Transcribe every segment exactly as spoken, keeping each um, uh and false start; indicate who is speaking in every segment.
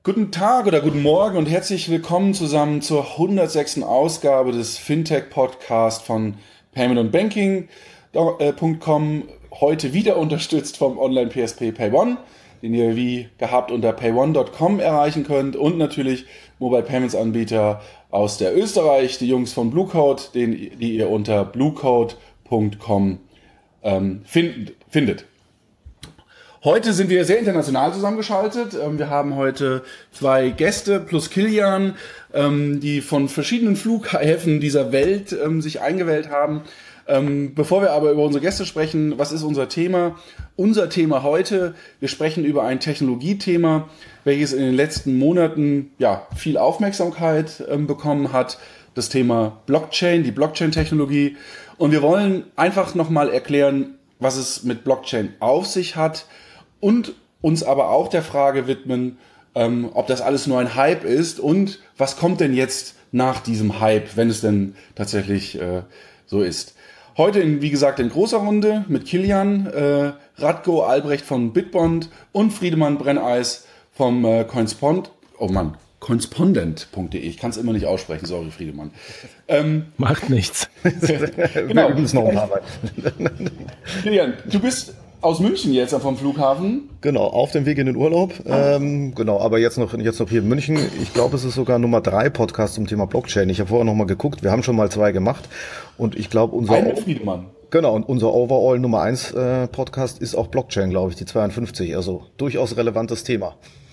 Speaker 1: Guten Tag oder guten Morgen und herzlich willkommen zusammen zur hundertsechsten Ausgabe des Fintech-Podcasts von Payment und Banking Punkt com. Heute wieder unterstützt vom Online-P S P PayOne, den ihr wie gehabt unter payone Punkt com erreichen könnt, und natürlich Mobile Payments Anbieter aus der Österreich, die Jungs von Bluecode, den, die ihr unter bluecode Punkt com ähm, find, findet. Heute sind wir sehr international zusammengeschaltet. Wir haben heute zwei Gäste plus Kilian, die von verschiedenen Flughäfen dieser Welt sich eingewählt haben. Bevor wir aber über unsere Gäste sprechen, was ist unser Thema? Unser Thema heute, wir sprechen über ein Technologiethema, welches in den letzten Monaten ja viel Aufmerksamkeit bekommen hat. Das Thema Blockchain, die Blockchain-Technologie. Und wir wollen einfach nochmal erklären, was es mit Blockchain auf sich hat. Und uns aber auch der Frage widmen, ähm, ob das alles nur ein Hype ist und was kommt denn jetzt nach diesem Hype, wenn es denn tatsächlich äh, so ist. Heute, in, wie gesagt, in großer Runde mit Kilian, äh, Radko Albrecht von Bitbond und Friedemann Brenneis vom äh, Coinspond, oh Mann, coinspondent Punkt de. Ich kann es immer nicht aussprechen, sorry Friedemann. Ähm,
Speaker 2: Macht nichts.
Speaker 1: Genau. Wir üben es noch ein paar Kilian, du bist aus München jetzt vom Flughafen?
Speaker 3: Genau, auf dem Weg in den Urlaub. Ah. Ähm, genau, aber jetzt noch, jetzt noch hier in München. Ich glaube, es ist sogar Nummer drei Podcast zum Thema Blockchain. Ich habe vorher noch mal geguckt. Wir haben schon mal zwei gemacht. Und ich glaube, unser...
Speaker 1: Ein Friedemann.
Speaker 3: Genau, und unser Overall Nummer eins äh, Podcast ist auch Blockchain, glaube ich, die zweiundfünfzig. Also durchaus relevantes Thema.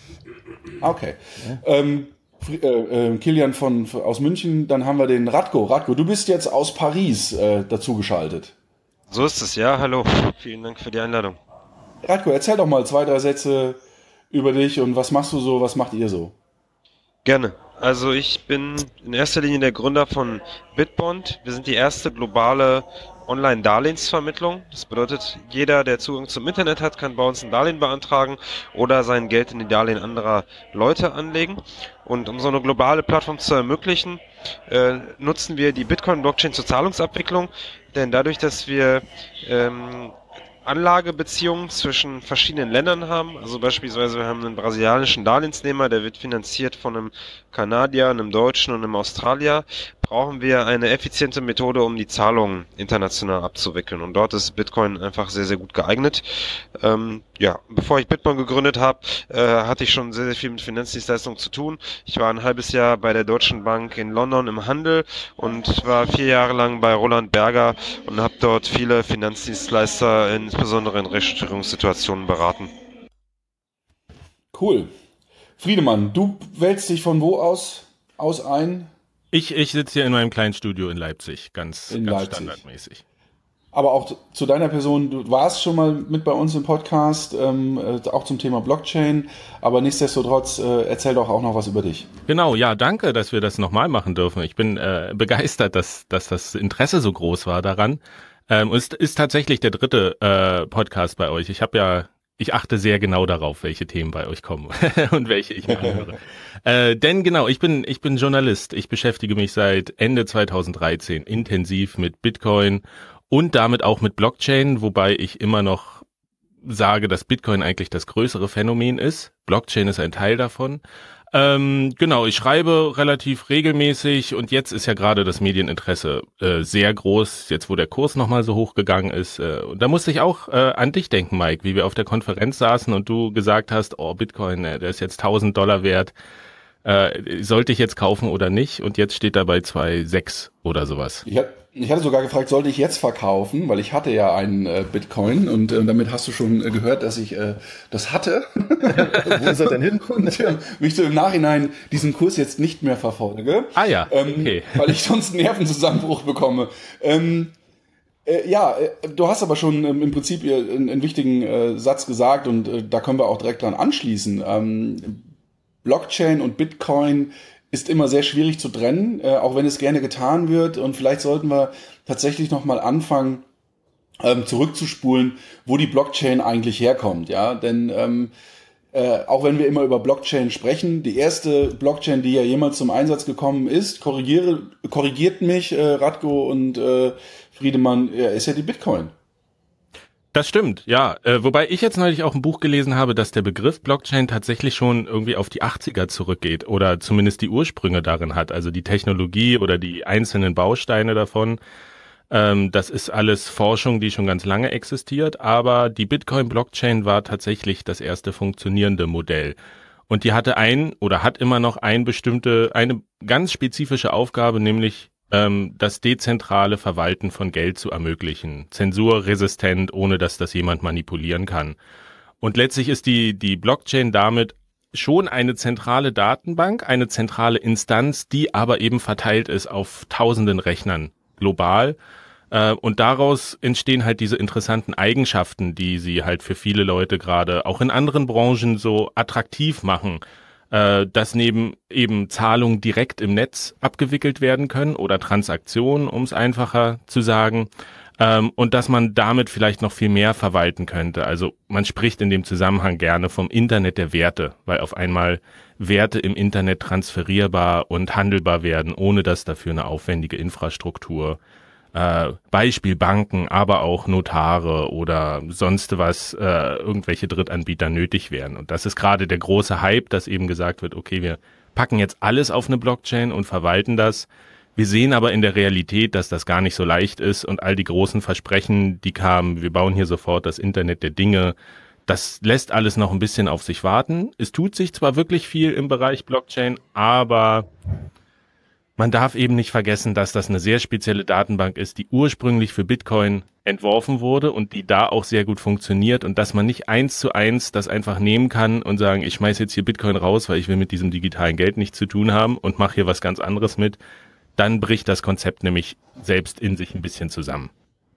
Speaker 1: Okay. Ja. Ähm, äh, äh, Kilian von, aus München, dann haben wir den Radko. Radko, du bist jetzt aus Paris äh, dazugeschaltet.
Speaker 4: So ist es, ja, hallo. Vielen Dank für die Einladung.
Speaker 1: Radko, erzähl doch mal zwei, drei Sätze über dich und was machst du so, was macht ihr so?
Speaker 4: Gerne. Also ich bin in erster Linie der Gründer von Bitbond. Wir sind die erste globale Online-Darlehensvermittlung. Das bedeutet, jeder, der Zugang zum Internet hat, kann bei uns ein Darlehen beantragen oder sein Geld in die Darlehen anderer Leute anlegen. Und um so eine globale Plattform zu ermöglichen, äh, nutzen wir die Bitcoin-Blockchain zur Zahlungsabwicklung. Denn dadurch, dass wir ähm, Anlagebeziehungen zwischen verschiedenen Ländern haben, also beispielsweise wir haben einen brasilianischen Darlehensnehmer, der wird finanziert von einem Kanadier, einem Deutschen und einem Australier, brauchen wir eine effiziente Methode, um die Zahlungen international abzuwickeln. Und dort ist Bitcoin einfach sehr, sehr gut geeignet. Ähm, ja, bevor ich Bitcoin gegründet habe, äh, hatte ich schon sehr, sehr viel mit Finanzdienstleistungen zu tun. Ich war ein halbes Jahr bei der Deutschen Bank in London im Handel und war vier Jahre lang bei Roland Berger und habe dort viele Finanzdienstleister, insbesondere in Restrukturierungssituationen, beraten.
Speaker 1: Cool. Friedemann, du wählst dich von wo aus, aus ein?
Speaker 2: Ich, ich sitze hier in meinem kleinen Studio in Leipzig, ganz,
Speaker 1: in
Speaker 2: ganz
Speaker 1: Leipzig.
Speaker 2: standardmäßig.
Speaker 1: Aber auch zu deiner Person, du warst schon mal mit bei uns im Podcast, ähm, auch zum Thema Blockchain, aber nichtsdestotrotz, äh, erzähl doch auch noch was über dich.
Speaker 2: Genau, ja, danke, dass wir das nochmal machen dürfen. Ich bin äh, begeistert, dass, dass das Interesse so groß war daran. Ähm, es ist, ist tatsächlich der dritte äh, Podcast bei euch. Ich habe ja Ich achte sehr genau darauf, welche Themen bei euch kommen und welche ich mir anhöre. äh, denn genau, ich bin ich bin Journalist. Ich beschäftige mich seit Ende zweitausenddreizehn intensiv mit Bitcoin und damit auch mit Blockchain, wobei ich immer noch sage, dass Bitcoin eigentlich das größere Phänomen ist. Blockchain ist ein Teil davon. Ähm, genau, ich schreibe relativ regelmäßig und jetzt ist ja gerade das Medieninteresse äh, sehr groß, jetzt wo der Kurs nochmal so hoch gegangen ist. Äh, und da musste ich auch äh, an dich denken, Mike, wie wir auf der Konferenz saßen und du gesagt hast, oh, Bitcoin, äh, der ist jetzt tausend Dollar wert, äh, sollte ich jetzt kaufen oder nicht? Und jetzt steht da bei zwei Komma sechs oder sowas.
Speaker 1: Ich, hab, ich hatte sogar gefragt, sollte ich jetzt verkaufen, weil ich hatte ja einen äh, Bitcoin und äh, damit hast du schon äh, gehört, dass ich äh, das hatte.
Speaker 3: Wo ist er denn hin?
Speaker 1: Und äh, mich so im Nachhinein diesen Kurs jetzt nicht mehr verfolge.
Speaker 2: Ah ja,
Speaker 1: ähm,
Speaker 2: okay.
Speaker 1: Weil ich sonst einen Nervenzusammenbruch bekomme. Ähm, äh, ja, äh, du hast aber schon ähm, im Prinzip äh, einen, einen wichtigen äh, Satz gesagt und äh, da können wir auch direkt dran anschließen. Ähm, Blockchain und Bitcoin ist immer sehr schwierig zu trennen, äh, auch wenn es gerne getan wird. Und vielleicht sollten wir tatsächlich nochmal anfangen, ähm, zurückzuspulen, wo die Blockchain eigentlich herkommt. Ja, denn ähm, äh, auch wenn wir immer über Blockchain sprechen, die erste Blockchain, die ja jemals zum Einsatz gekommen ist, korrigiere, korrigiert mich äh, Radko und äh, Friedemann, ja, ist ja die Bitcoin.
Speaker 2: Das stimmt, ja. Äh, wobei ich jetzt neulich auch ein Buch gelesen habe, dass der Begriff Blockchain tatsächlich schon irgendwie auf die achtziger zurückgeht oder zumindest die Ursprünge darin hat. Also die Technologie oder die einzelnen Bausteine davon. Ähm, das ist alles Forschung, die schon ganz lange existiert. Aber die Bitcoin-Blockchain war tatsächlich das erste funktionierende Modell. Und die hatte ein oder hat immer noch ein bestimmte, eine ganz spezifische Aufgabe, nämlich das dezentrale Verwalten von Geld zu ermöglichen. Zensurresistent, ohne dass das jemand manipulieren kann. Und letztlich ist die, die Blockchain damit schon eine zentrale Datenbank, eine zentrale Instanz, die aber eben verteilt ist auf tausenden Rechnern global. Und daraus entstehen halt diese interessanten Eigenschaften, die sie halt für viele Leute gerade auch in anderen Branchen so attraktiv machen. Dass neben eben Zahlungen direkt im Netz abgewickelt werden können oder Transaktionen, um es einfacher zu sagen, ähm, und dass man damit vielleicht noch viel mehr verwalten könnte. Also man spricht in dem Zusammenhang gerne vom Internet der Werte, weil auf einmal Werte im Internet transferierbar und handelbar werden, ohne dass dafür eine aufwendige Infrastruktur Äh, Beispiel Banken, aber auch Notare oder sonst was, äh, irgendwelche Drittanbieter nötig wären. Und das ist gerade der große Hype, dass eben gesagt wird, okay, wir packen jetzt alles auf eine Blockchain und verwalten das. Wir sehen aber in der Realität, dass das gar nicht so leicht ist und all die großen Versprechen, die kamen, wir bauen hier sofort das Internet der Dinge, das lässt alles noch ein bisschen auf sich warten. Es tut sich zwar wirklich viel im Bereich Blockchain, aber man darf eben nicht vergessen, dass das eine sehr spezielle Datenbank ist, die ursprünglich für Bitcoin entworfen wurde und die da auch sehr gut funktioniert und dass man nicht eins zu eins das einfach nehmen kann und sagen, ich schmeiß jetzt hier Bitcoin raus, weil ich will mit diesem digitalen Geld nichts zu tun haben und mache hier was ganz anderes mit. Dann bricht das Konzept nämlich selbst in sich ein bisschen zusammen.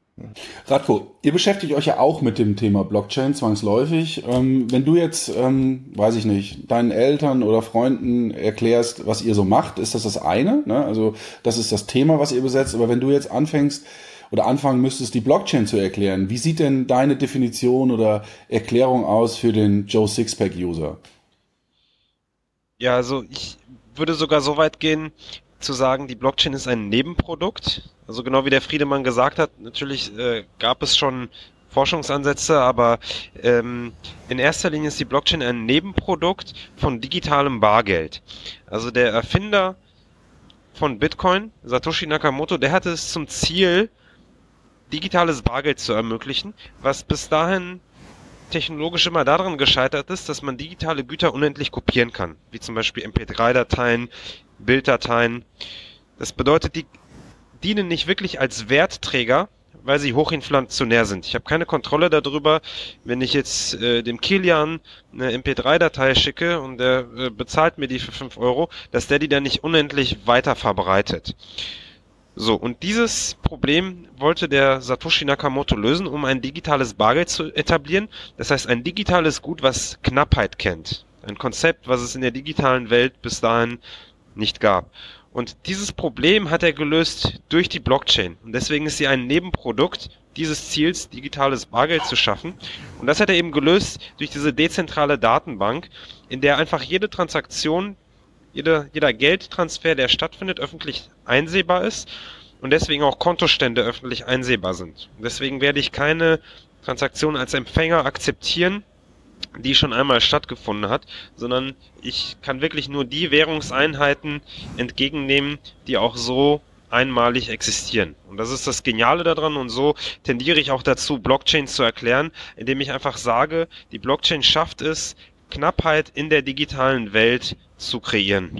Speaker 1: Radko, ihr beschäftigt euch ja auch mit dem Thema Blockchain zwangsläufig. Ähm, wenn du jetzt, ähm, weiß ich nicht, deinen Eltern oder Freunden erklärst, was ihr so macht, ist das das eine, ne? Also das ist das Thema, was ihr besetzt. Aber wenn du jetzt anfängst oder anfangen müsstest, die Blockchain zu erklären, wie sieht denn deine Definition oder Erklärung aus für den Joe Sixpack-User?
Speaker 4: Ja, also ich würde sogar so weit gehen, zu sagen, die Blockchain ist ein Nebenprodukt. Also genau wie der Friedemann gesagt hat, natürlich äh, gab es schon Forschungsansätze, aber ähm, in erster Linie ist die Blockchain ein Nebenprodukt von digitalem Bargeld. Also der Erfinder von Bitcoin, Satoshi Nakamoto, der hatte es zum Ziel, digitales Bargeld zu ermöglichen, was bis dahin technologisch immer daran gescheitert ist, dass man digitale Güter unendlich kopieren kann, wie zum Beispiel M P drei Dateien, Bilddateien. Das bedeutet, die dienen nicht wirklich als Wertträger, weil sie hochinflationär sind. Ich habe keine Kontrolle darüber, wenn ich jetzt äh, dem Kilian eine M P drei Datei schicke und der äh, bezahlt mir die für fünf Euro, dass der die dann nicht unendlich weiter verbreitet. So, und dieses Problem wollte der Satoshi Nakamoto lösen, um ein digitales Bargeld zu etablieren. Das heißt, ein digitales Gut, was Knappheit kennt. Ein Konzept, was es in der digitalen Welt bis dahin nicht gab. Und dieses Problem hat er gelöst durch die Blockchain. Und deswegen ist sie ein Nebenprodukt dieses Ziels, digitales Bargeld zu schaffen. Und das hat er eben gelöst durch diese dezentrale Datenbank, in der einfach jede Transaktion, jeder, jeder Geldtransfer, der stattfindet, öffentlich einsehbar ist und deswegen auch Kontostände öffentlich einsehbar sind. Und deswegen werde ich keine Transaktion als Empfänger akzeptieren, die schon einmal stattgefunden hat, sondern ich kann wirklich nur die Währungseinheiten entgegennehmen, die auch so einmalig existieren. Und das ist das Geniale daran und so tendiere ich auch dazu, Blockchain zu erklären, indem ich einfach sage, die Blockchain schafft es, Knappheit in der digitalen Welt zu kreieren.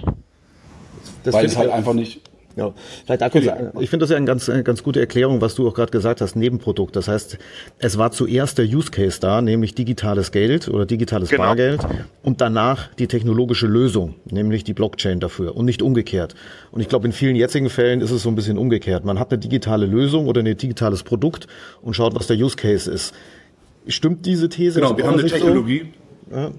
Speaker 3: Das
Speaker 1: Weil es halt einfach nicht...
Speaker 3: Ja, vielleicht da kurz, ich finde das ja eine ganz, eine ganz gute Erklärung, was du auch gerade gesagt hast, Nebenprodukt. Das heißt, es war zuerst der Use Case da, nämlich digitales Geld oder digitales genau. Bargeld und danach die technologische Lösung, nämlich die Blockchain dafür und nicht umgekehrt. Und ich glaube, in vielen jetzigen Fällen ist es so ein bisschen umgekehrt. Man hat eine digitale Lösung oder ein digitales Produkt und schaut, was der Use Case ist. Stimmt diese These?
Speaker 1: Genau, wir haben eine Technologie.
Speaker 3: So? Ja.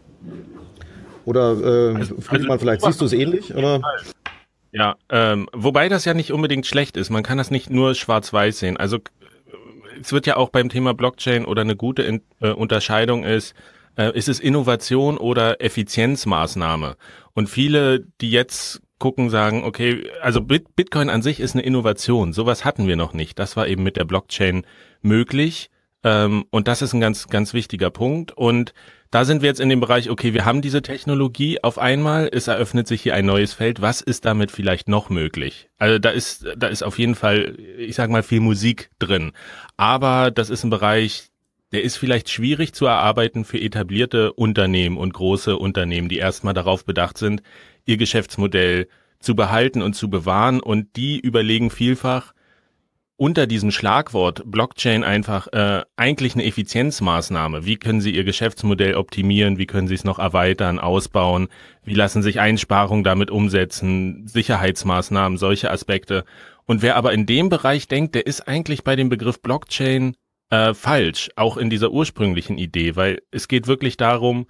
Speaker 3: Oder äh, also, Friedemann, vielleicht siehst du es ähnlich? Oder?
Speaker 2: Ja, ähm, wobei das ja nicht unbedingt schlecht ist. Man kann das nicht nur schwarz-weiß sehen. Also es wird ja auch beim Thema Blockchain oder eine gute in, äh, Unterscheidung ist, äh, ist es Innovation oder Effizienzmaßnahme? Und viele, die jetzt gucken, sagen, okay, also Bit- Bitcoin an sich ist eine Innovation. Sowas hatten wir noch nicht. Das war eben mit der Blockchain möglich. Ähm, und das ist ein ganz, ganz wichtiger Punkt. Und da sind wir jetzt in dem Bereich, okay, wir haben diese Technologie auf einmal, es eröffnet sich hier ein neues Feld. Was ist damit vielleicht noch möglich? Also da ist, da ist auf jeden Fall, ich sag mal, viel Musik drin. Aber das ist ein Bereich, der ist vielleicht schwierig zu erarbeiten für etablierte Unternehmen und große Unternehmen, die erstmal darauf bedacht sind, ihr Geschäftsmodell zu behalten und zu bewahren. Und die überlegen vielfach, unter diesem Schlagwort Blockchain einfach äh, eigentlich eine Effizienzmaßnahme. Wie können Sie Ihr Geschäftsmodell optimieren? Wie können Sie es noch erweitern, ausbauen? Wie lassen sich Einsparungen damit umsetzen? Sicherheitsmaßnahmen, solche Aspekte. Und wer aber in dem Bereich denkt, der ist eigentlich bei dem Begriff Blockchain äh, falsch, auch in dieser ursprünglichen Idee, weil es geht wirklich darum,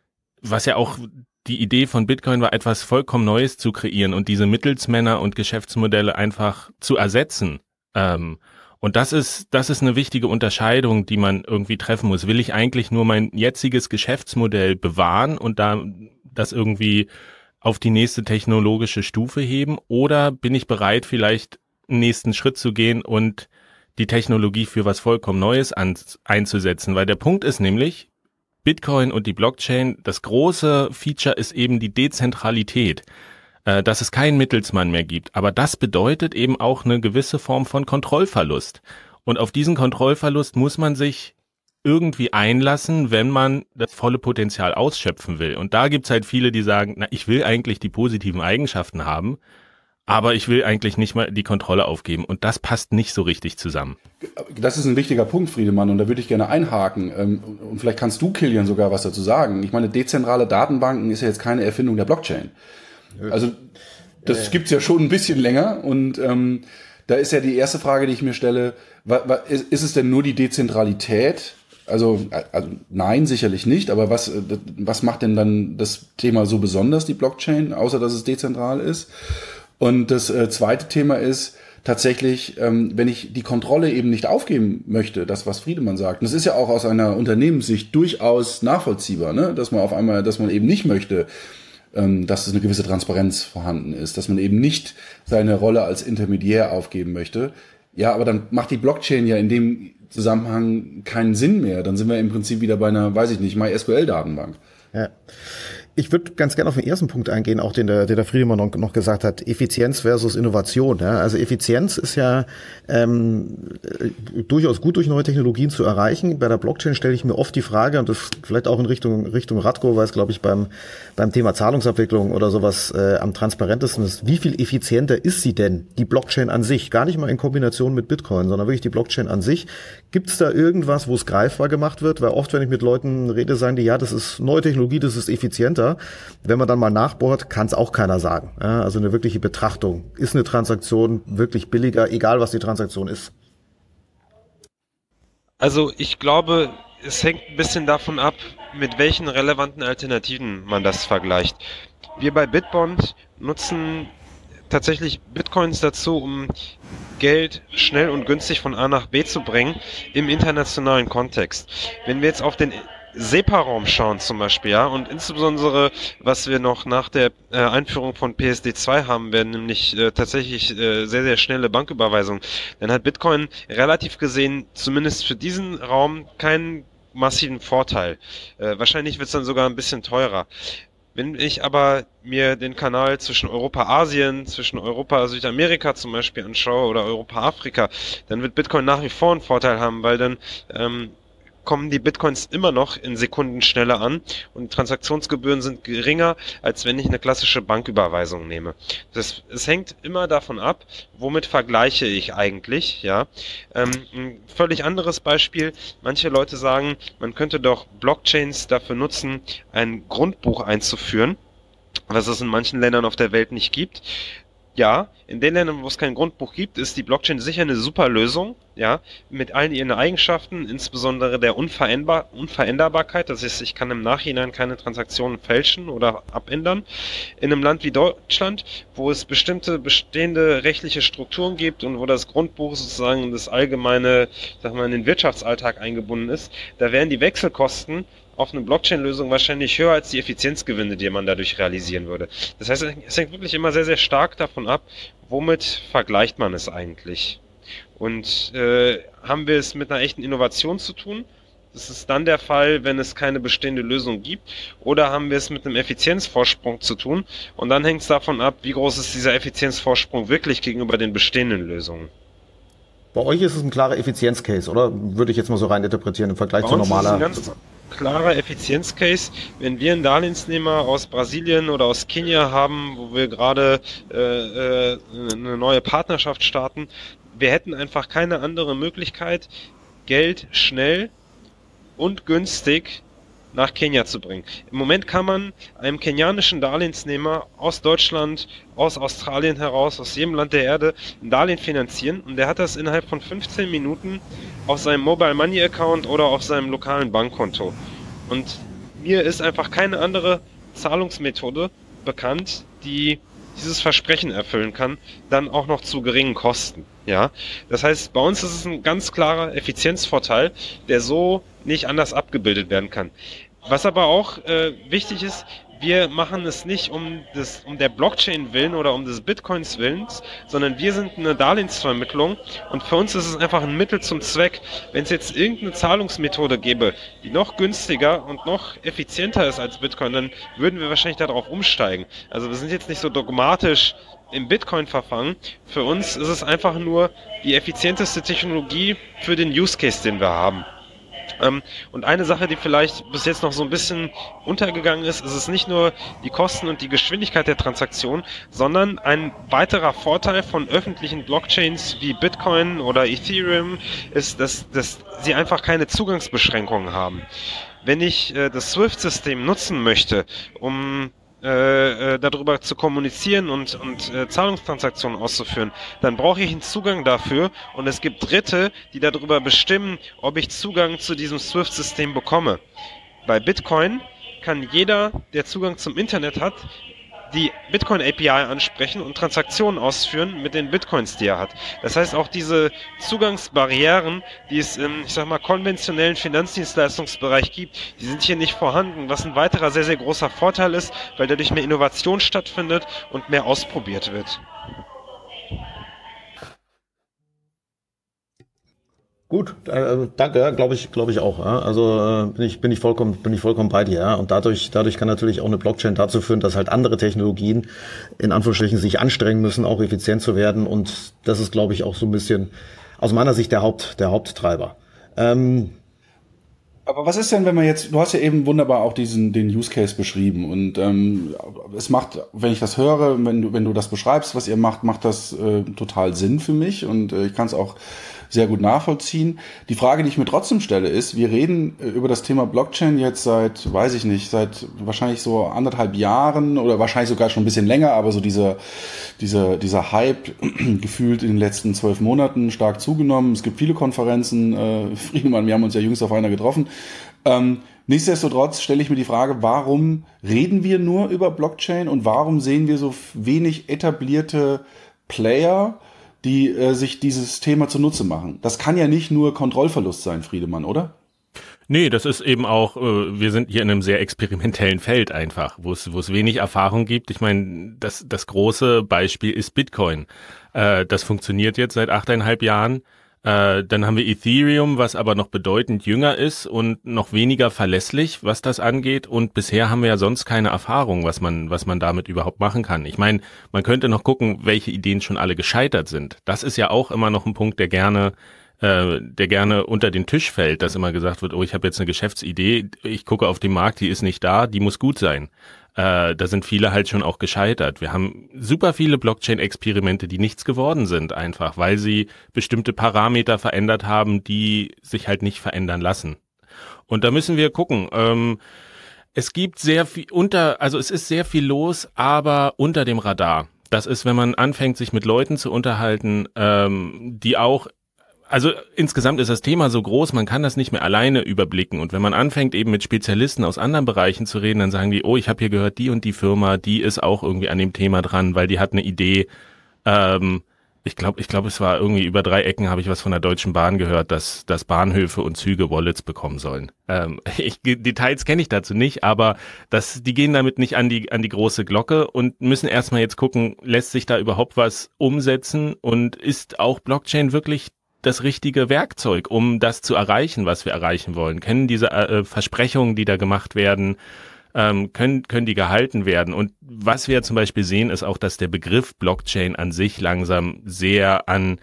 Speaker 2: was ja auch die Idee von Bitcoin war, etwas vollkommen Neues zu kreieren und diese Mittelsmänner und Geschäftsmodelle einfach zu ersetzen. Ähm, und das ist, das ist eine wichtige Unterscheidung, die man irgendwie treffen muss. Will ich eigentlich nur mein jetziges Geschäftsmodell bewahren und da das irgendwie auf die nächste technologische Stufe heben, oder bin ich bereit, vielleicht einen nächsten Schritt zu gehen und die Technologie für was vollkommen Neues an, einzusetzen? Weil der Punkt ist nämlich, Bitcoin und die Blockchain, das große Feature ist eben die Dezentralität, dass es keinen Mittelsmann mehr gibt. Aber das bedeutet eben auch eine gewisse Form von Kontrollverlust. Und auf diesen Kontrollverlust muss man sich irgendwie einlassen, wenn man das volle Potenzial ausschöpfen will. Und da gibt's halt viele, die sagen, na, ich will eigentlich die positiven Eigenschaften haben, aber ich will eigentlich nicht mal die Kontrolle aufgeben. Und das passt nicht so richtig zusammen.
Speaker 1: Das ist ein wichtiger Punkt, Friedemann, und da würde ich gerne einhaken. Und vielleicht kannst du, Kilian, sogar was dazu sagen. Ich meine, dezentrale Datenbanken ist ja jetzt keine Erfindung der Blockchain. Also das gibt's ja schon ein bisschen länger, und ähm, da ist ja die erste Frage, die ich mir stelle, wa, wa, ist, ist es denn nur die Dezentralität? Also, also nein, sicherlich nicht, aber was, was macht denn dann das Thema so besonders, die Blockchain, außer dass es dezentral ist? Und das äh, zweite Thema ist tatsächlich, ähm, wenn ich die Kontrolle eben nicht aufgeben möchte, das, was Friedemann sagt, und das ist ja auch aus einer Unternehmenssicht durchaus nachvollziehbar, ne? Dass man auf einmal, dass man eben nicht möchte, dass es eine gewisse Transparenz vorhanden ist, dass man eben nicht seine Rolle als Intermediär aufgeben möchte. Ja, aber dann macht die Blockchain ja in dem Zusammenhang keinen Sinn mehr. Dann sind wir im Prinzip wieder bei einer, weiß ich nicht, MySQL-Datenbank.
Speaker 3: Ja. Ich würde ganz gerne auf den ersten Punkt eingehen, auch den der, den der Friedemann noch, noch gesagt hat, Effizienz versus Innovation. Ja? Also Effizienz ist ja ähm, durchaus gut durch neue Technologien zu erreichen. Bei der Blockchain stelle ich mir oft die Frage, und das vielleicht auch in Richtung Richtung Radko, weil es, glaube ich, beim beim Thema Zahlungsabwicklung oder sowas äh, am transparentesten ist, wie viel effizienter ist sie denn, die Blockchain an sich? Gar nicht mal in Kombination mit Bitcoin, sondern wirklich die Blockchain an sich. Gibt es da irgendwas, wo es greifbar gemacht wird? Weil oft, wenn ich mit Leuten rede, sagen die, ja, das ist neue Technologie, das ist effizienter. Wenn man dann mal nachbohrt, kann es auch keiner sagen. Ja, also eine wirkliche Betrachtung. Ist eine Transaktion wirklich billiger, egal was die Transaktion ist?
Speaker 4: Also ich glaube, es hängt ein bisschen davon ab, mit welchen relevanten Alternativen man das vergleicht. Wir bei Bitbond nutzen tatsächlich Bitcoins dazu, um Geld schnell und günstig von A nach B zu bringen im internationalen Kontext. Wenn wir jetzt auf den SEPA-Raum schauen zum Beispiel, ja, und insbesondere, was wir noch nach der äh, Einführung von P S D zwei haben werden, nämlich äh, tatsächlich äh, sehr, sehr schnelle Banküberweisung, dann hat Bitcoin relativ gesehen, zumindest für diesen Raum, keinen massiven Vorteil. Äh, wahrscheinlich wird es dann sogar ein bisschen teurer. Wenn ich aber mir den Kanal zwischen Europa-Asien, zwischen Europa-Südamerika zum Beispiel anschaue oder Europa-Afrika, dann wird Bitcoin nach wie vor einen Vorteil haben, weil dann ähm, kommen die Bitcoins immer noch in Sekunden schneller an und Transaktionsgebühren sind geringer, als wenn ich eine klassische Banküberweisung nehme. Das, es hängt immer davon ab, womit vergleiche ich eigentlich, ja. Ähm, ein völlig anderes Beispiel, manche Leute sagen, man könnte doch Blockchains dafür nutzen, ein Grundbuch einzuführen, was es in manchen Ländern auf der Welt nicht gibt. Ja, in den Ländern, wo es kein Grundbuch gibt, ist die Blockchain sicher eine super Lösung, ja, mit allen ihren Eigenschaften, insbesondere der Unveränderbar- Unveränderbarkeit, das heißt, ich kann im Nachhinein keine Transaktionen fälschen oder abändern. In einem Land wie Deutschland, wo es bestimmte bestehende rechtliche Strukturen gibt und wo das Grundbuch sozusagen das allgemeine, sag mal, in den Wirtschaftsalltag eingebunden ist, da wären die Wechselkosten auf eine Blockchain-Lösung wahrscheinlich höher als die Effizienzgewinne, die man dadurch realisieren würde. Das heißt, es hängt wirklich immer sehr, sehr stark davon ab, womit vergleicht man es eigentlich. Und äh, haben wir es mit einer echten Innovation zu tun? Das ist dann der Fall, wenn es keine bestehende Lösung gibt. Oder haben wir es mit einem Effizienzvorsprung zu tun? Und dann hängt es davon ab, wie groß ist dieser Effizienzvorsprung wirklich gegenüber den bestehenden Lösungen.
Speaker 3: Bei euch ist es ein klarer Effizienzcase, oder? Würde ich jetzt mal so rein interpretieren im Vergleich
Speaker 4: Bei
Speaker 3: zu
Speaker 4: uns
Speaker 3: normaler.
Speaker 4: Ist es ein ganz klarer Effizienzcase. Wenn wir einen Darlehensnehmer aus Brasilien oder aus Kenia haben, wo wir gerade äh, äh, eine neue Partnerschaft starten, wir hätten einfach keine andere Möglichkeit, Geld schnell und günstig nach Kenia zu bringen. Im Moment kann man einem kenianischen Darlehensnehmer aus Deutschland, aus Australien heraus, aus jedem Land der Erde ein Darlehen finanzieren und der hat das innerhalb von fünfzehn Minuten auf seinem Mobile Money Account oder auf seinem lokalen Bankkonto. Und mir ist einfach keine andere Zahlungsmethode bekannt, die dieses Versprechen erfüllen kann, dann auch noch zu geringen Kosten. Ja, das heißt, bei uns ist es ein ganz klarer Effizienzvorteil, der so nicht anders abgebildet werden kann. Was aber auch äh, wichtig ist, wir machen es nicht um des, um der Blockchain willen oder um des Bitcoins willens, sondern wir sind eine Darlehensvermittlung und für uns ist es einfach ein Mittel zum Zweck. Wenn es jetzt irgendeine Zahlungsmethode gäbe, die noch günstiger und noch effizienter ist als Bitcoin, dann würden wir wahrscheinlich darauf umsteigen. Also wir sind jetzt nicht so dogmatisch im Bitcoin verfangen. Für uns ist es einfach nur die effizienteste Technologie für den Use Case, den wir haben. Ähm, und eine Sache, die vielleicht bis jetzt noch so ein bisschen untergegangen ist, ist es nicht nur die Kosten und die Geschwindigkeit der Transaktion, sondern ein weiterer Vorteil von öffentlichen Blockchains wie Bitcoin oder Ethereum ist, dass, dass sie einfach keine Zugangsbeschränkungen haben. Wenn ich äh, das SWIFT-System nutzen möchte, um Äh, äh, darüber zu kommunizieren und, und äh, Zahlungstransaktionen auszuführen, dann brauche ich einen Zugang dafür und es gibt Dritte, die darüber bestimmen, ob ich Zugang zu diesem SWIFT-System bekomme. Bei Bitcoin kann jeder, der Zugang zum Internet hat, die Bitcoin-A P I ansprechen und Transaktionen ausführen mit den Bitcoins, die er hat. Das heißt, auch diese Zugangsbarrieren, die es im, ich sag mal, konventionellen Finanzdienstleistungsbereich gibt, die sind hier nicht vorhanden, was ein weiterer sehr, sehr großer Vorteil ist, weil dadurch mehr Innovation stattfindet und mehr ausprobiert wird.
Speaker 3: Gut, äh, danke, ja, glaube ich, glaube ich auch. Ja. Also äh, bin ich bin ich vollkommen bin ich vollkommen bei dir. Ja. Und dadurch dadurch kann natürlich auch eine Blockchain dazu führen, dass halt andere Technologien in Anführungsstrichen sich anstrengen müssen, auch effizient zu werden. Und das ist, glaube ich, auch so ein bisschen aus meiner Sicht der Haupt der Haupttreiber. Ähm,
Speaker 1: Aber was ist denn, wenn man jetzt, du hast ja eben wunderbar auch diesen den Use Case beschrieben und ähm, es macht, wenn ich das höre, wenn du wenn du das beschreibst, was ihr macht, macht das äh, total Sinn für mich und äh, ich kann es auch sehr gut nachvollziehen. Die Frage, die ich mir trotzdem stelle, ist, wir reden äh, über das Thema Blockchain jetzt seit, weiß ich nicht, seit wahrscheinlich so anderthalb Jahren oder wahrscheinlich sogar schon ein bisschen länger, aber so dieser dieser dieser Hype gefühlt in den letzten zwölf Monaten stark zugenommen. Es gibt viele Konferenzen, äh, Friedemann, wir haben uns ja jüngst auf einer getroffen. Ähm, nichtsdestotrotz stelle ich mir die Frage, warum reden wir nur über Blockchain und warum sehen wir so wenig etablierte Player, die äh, sich dieses Thema zunutze machen? Das kann ja nicht nur Kontrollverlust sein, Friedemann, oder?
Speaker 2: Nee, das ist eben auch, äh, wir sind hier in einem sehr experimentellen Feld einfach, wo es wo es wenig Erfahrung gibt. Ich meine, das das große Beispiel ist Bitcoin. Äh, das funktioniert jetzt seit achteinhalb Jahren. Äh, dann haben wir Ethereum, was aber noch bedeutend jünger ist und noch weniger verlässlich, was das angeht. Und bisher haben wir ja sonst keine Erfahrung, was man was man damit überhaupt machen kann. Ich meine, man könnte noch gucken, welche Ideen schon alle gescheitert sind. Das ist ja auch immer noch ein Punkt, der gerne äh, der gerne unter den Tisch fällt, dass immer gesagt wird, oh, ich habe jetzt eine Geschäftsidee, ich gucke auf den Markt, die ist nicht da, die muss gut sein. Äh, da sind viele halt schon auch gescheitert. Wir haben super viele Blockchain-Experimente, die nichts geworden sind, einfach, weil sie bestimmte Parameter verändert haben, die sich halt nicht verändern lassen. Und da müssen wir gucken. Ähm, es gibt sehr viel unter, also es ist sehr viel los, aber unter dem Radar. Das ist, wenn man anfängt, sich mit Leuten zu unterhalten, ähm, die auch Also insgesamt ist das Thema so groß, man kann das nicht mehr alleine überblicken. Und wenn man anfängt, eben mit Spezialisten aus anderen Bereichen zu reden, dann sagen die, oh, ich habe hier gehört, die und die Firma, die ist auch irgendwie an dem Thema dran, weil die hat eine Idee. Ähm, ich glaube, ich glaube, es war irgendwie über drei Ecken, habe ich was von der Deutschen Bahn gehört, dass, dass Bahnhöfe und Züge Wallets bekommen sollen. Ähm, ich, Details kenne ich dazu nicht, aber das, die gehen damit nicht an die, an die große Glocke und müssen erstmal jetzt gucken, lässt sich da überhaupt was umsetzen und ist auch Blockchain wirklich das richtige Werkzeug, um das zu erreichen, was wir erreichen wollen? Können diese äh, Versprechungen, die da gemacht werden, ähm, können, können die gehalten werden? Und was wir zum Beispiel sehen, ist auch, dass der Begriff Blockchain an sich langsam sehr an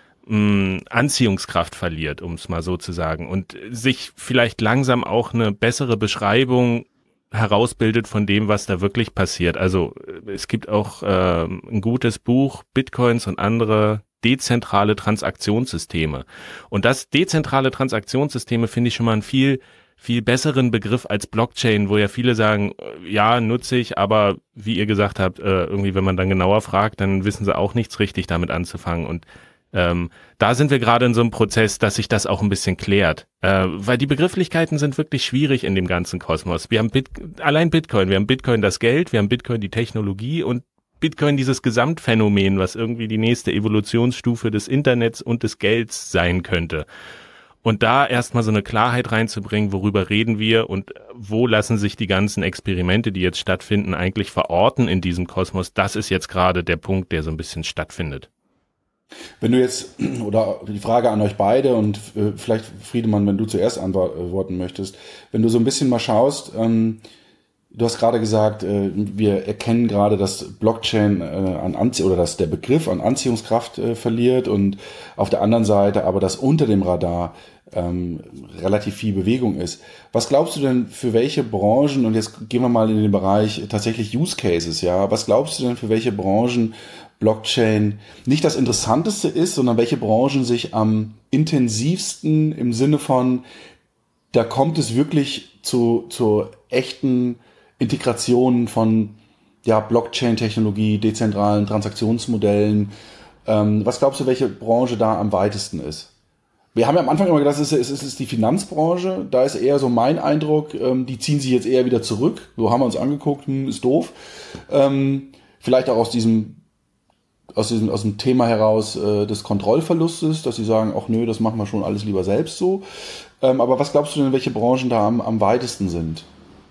Speaker 2: mh, Anziehungskraft verliert, um es mal so zu sagen, und sich vielleicht langsam auch eine bessere Beschreibung herausbildet von dem, was da wirklich passiert. Also es gibt auch äh, ein gutes Buch, Bitcoins und andere dezentrale Transaktionssysteme. Und das dezentrale Transaktionssysteme finde ich schon mal einen viel, viel besseren Begriff als Blockchain, wo ja viele sagen, ja, nutze ich, aber wie ihr gesagt habt, äh, irgendwie, wenn man dann genauer fragt, dann wissen sie auch nichts richtig damit anzufangen. Und Ähm, da sind wir gerade in so einem Prozess, dass sich das auch ein bisschen klärt, äh, weil die Begrifflichkeiten sind wirklich schwierig in dem ganzen Kosmos. Wir haben Bit- allein Bitcoin, wir haben Bitcoin das Geld, wir haben Bitcoin die Technologie und Bitcoin dieses Gesamtphänomen, was irgendwie die nächste Evolutionsstufe des Internets und des Gelds sein könnte. Und da erstmal so eine Klarheit reinzubringen, worüber reden wir und wo lassen sich die ganzen Experimente, die jetzt stattfinden, eigentlich verorten in diesem Kosmos, das ist jetzt gerade der Punkt, der so ein bisschen stattfindet.
Speaker 1: Wenn du jetzt, oder die Frage an euch beide und äh, vielleicht Friedemann, wenn du zuerst antworten möchtest, wenn du so ein bisschen mal schaust, ähm, du hast gerade gesagt, äh, wir erkennen gerade, dass Blockchain äh, an Anzie- oder dass der Begriff an Anziehungskraft äh, verliert und auf der anderen Seite aber, dass unter dem Radar ähm, relativ viel Bewegung ist. Was glaubst du denn, für welche Branchen, und jetzt gehen wir mal in den Bereich tatsächlich Use Cases, ja, was glaubst du denn, für welche Branchen Blockchain nicht das Interessanteste ist, sondern welche Branchen sich am intensivsten im Sinne von, da kommt es wirklich zu, zur echten Integration von ja, Blockchain-Technologie, dezentralen Transaktionsmodellen. Ähm, was glaubst du, welche Branche da am weitesten ist? Wir haben ja am Anfang immer gedacht, es ist, es ist die Finanzbranche. Da ist eher so mein Eindruck, ähm, die ziehen sich jetzt eher wieder zurück. So haben wir uns angeguckt, hm, ist doof. Ähm, vielleicht auch aus diesem aus diesem aus dem Thema heraus äh, des Kontrollverlustes, dass sie sagen, ach nö, das machen wir schon alles lieber selbst so. Ähm, aber was glaubst du denn, welche Branchen da am, am weitesten sind?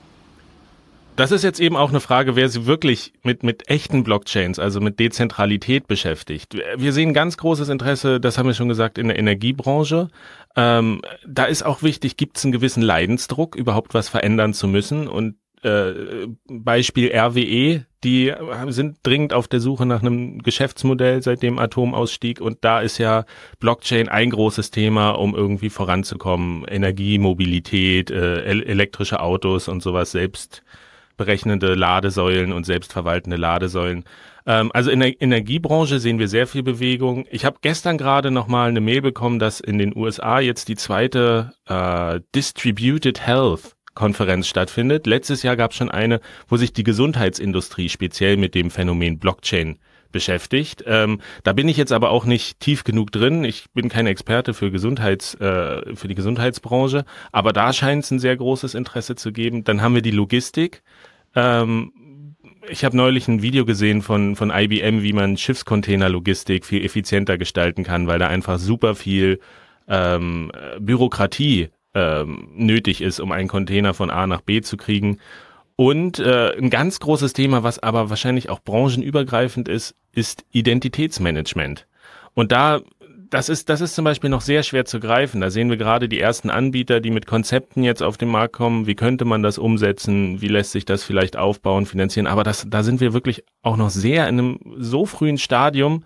Speaker 2: Das ist jetzt eben auch eine Frage, wer sich wirklich mit, mit echten Blockchains, also mit Dezentralität beschäftigt. Wir sehen ganz großes Interesse, das haben wir schon gesagt, in der Energiebranche. Ähm, da ist auch wichtig, gibt es einen gewissen Leidensdruck, überhaupt was verändern zu müssen. Und äh, Beispiel R W E, die sind dringend auf der Suche nach einem Geschäftsmodell seit dem Atomausstieg. Und da ist ja Blockchain ein großes Thema, um irgendwie voranzukommen. Energie, Mobilität, äh, elektrische Autos und sowas, selbst berechnende Ladesäulen und selbstverwaltende Ladesäulen. Ähm, also in der Energiebranche sehen wir sehr viel Bewegung. Ich habe gestern gerade nochmal eine Mail bekommen, dass in den U S A jetzt die zweite äh, Distributed Health Konferenz stattfindet. Letztes Jahr gab es schon eine, wo sich die Gesundheitsindustrie speziell mit dem Phänomen Blockchain beschäftigt. Ähm, da bin ich jetzt aber auch nicht tief genug drin. Ich bin kein Experte für Gesundheits, äh, für die Gesundheitsbranche, aber da scheint es ein sehr großes Interesse zu geben. Dann haben wir die Logistik. Ähm, ich habe neulich ein Video gesehen von von I B M, wie man Schiffscontainerlogistik viel effizienter gestalten kann, weil da einfach super viel ähm, Bürokratie ähm, nötig ist, um einen Container von A nach B zu kriegen. Und äh, ein ganz großes Thema, was aber wahrscheinlich auch branchenübergreifend ist, ist Identitätsmanagement. Und da, das ist, das ist zum Beispiel noch sehr schwer zu greifen. Da sehen wir gerade die ersten Anbieter, die mit Konzepten jetzt auf den Markt kommen. Wie könnte man das umsetzen? Wie lässt sich das vielleicht aufbauen, finanzieren? Aber das, da sind wir wirklich auch noch sehr in einem so frühen Stadium.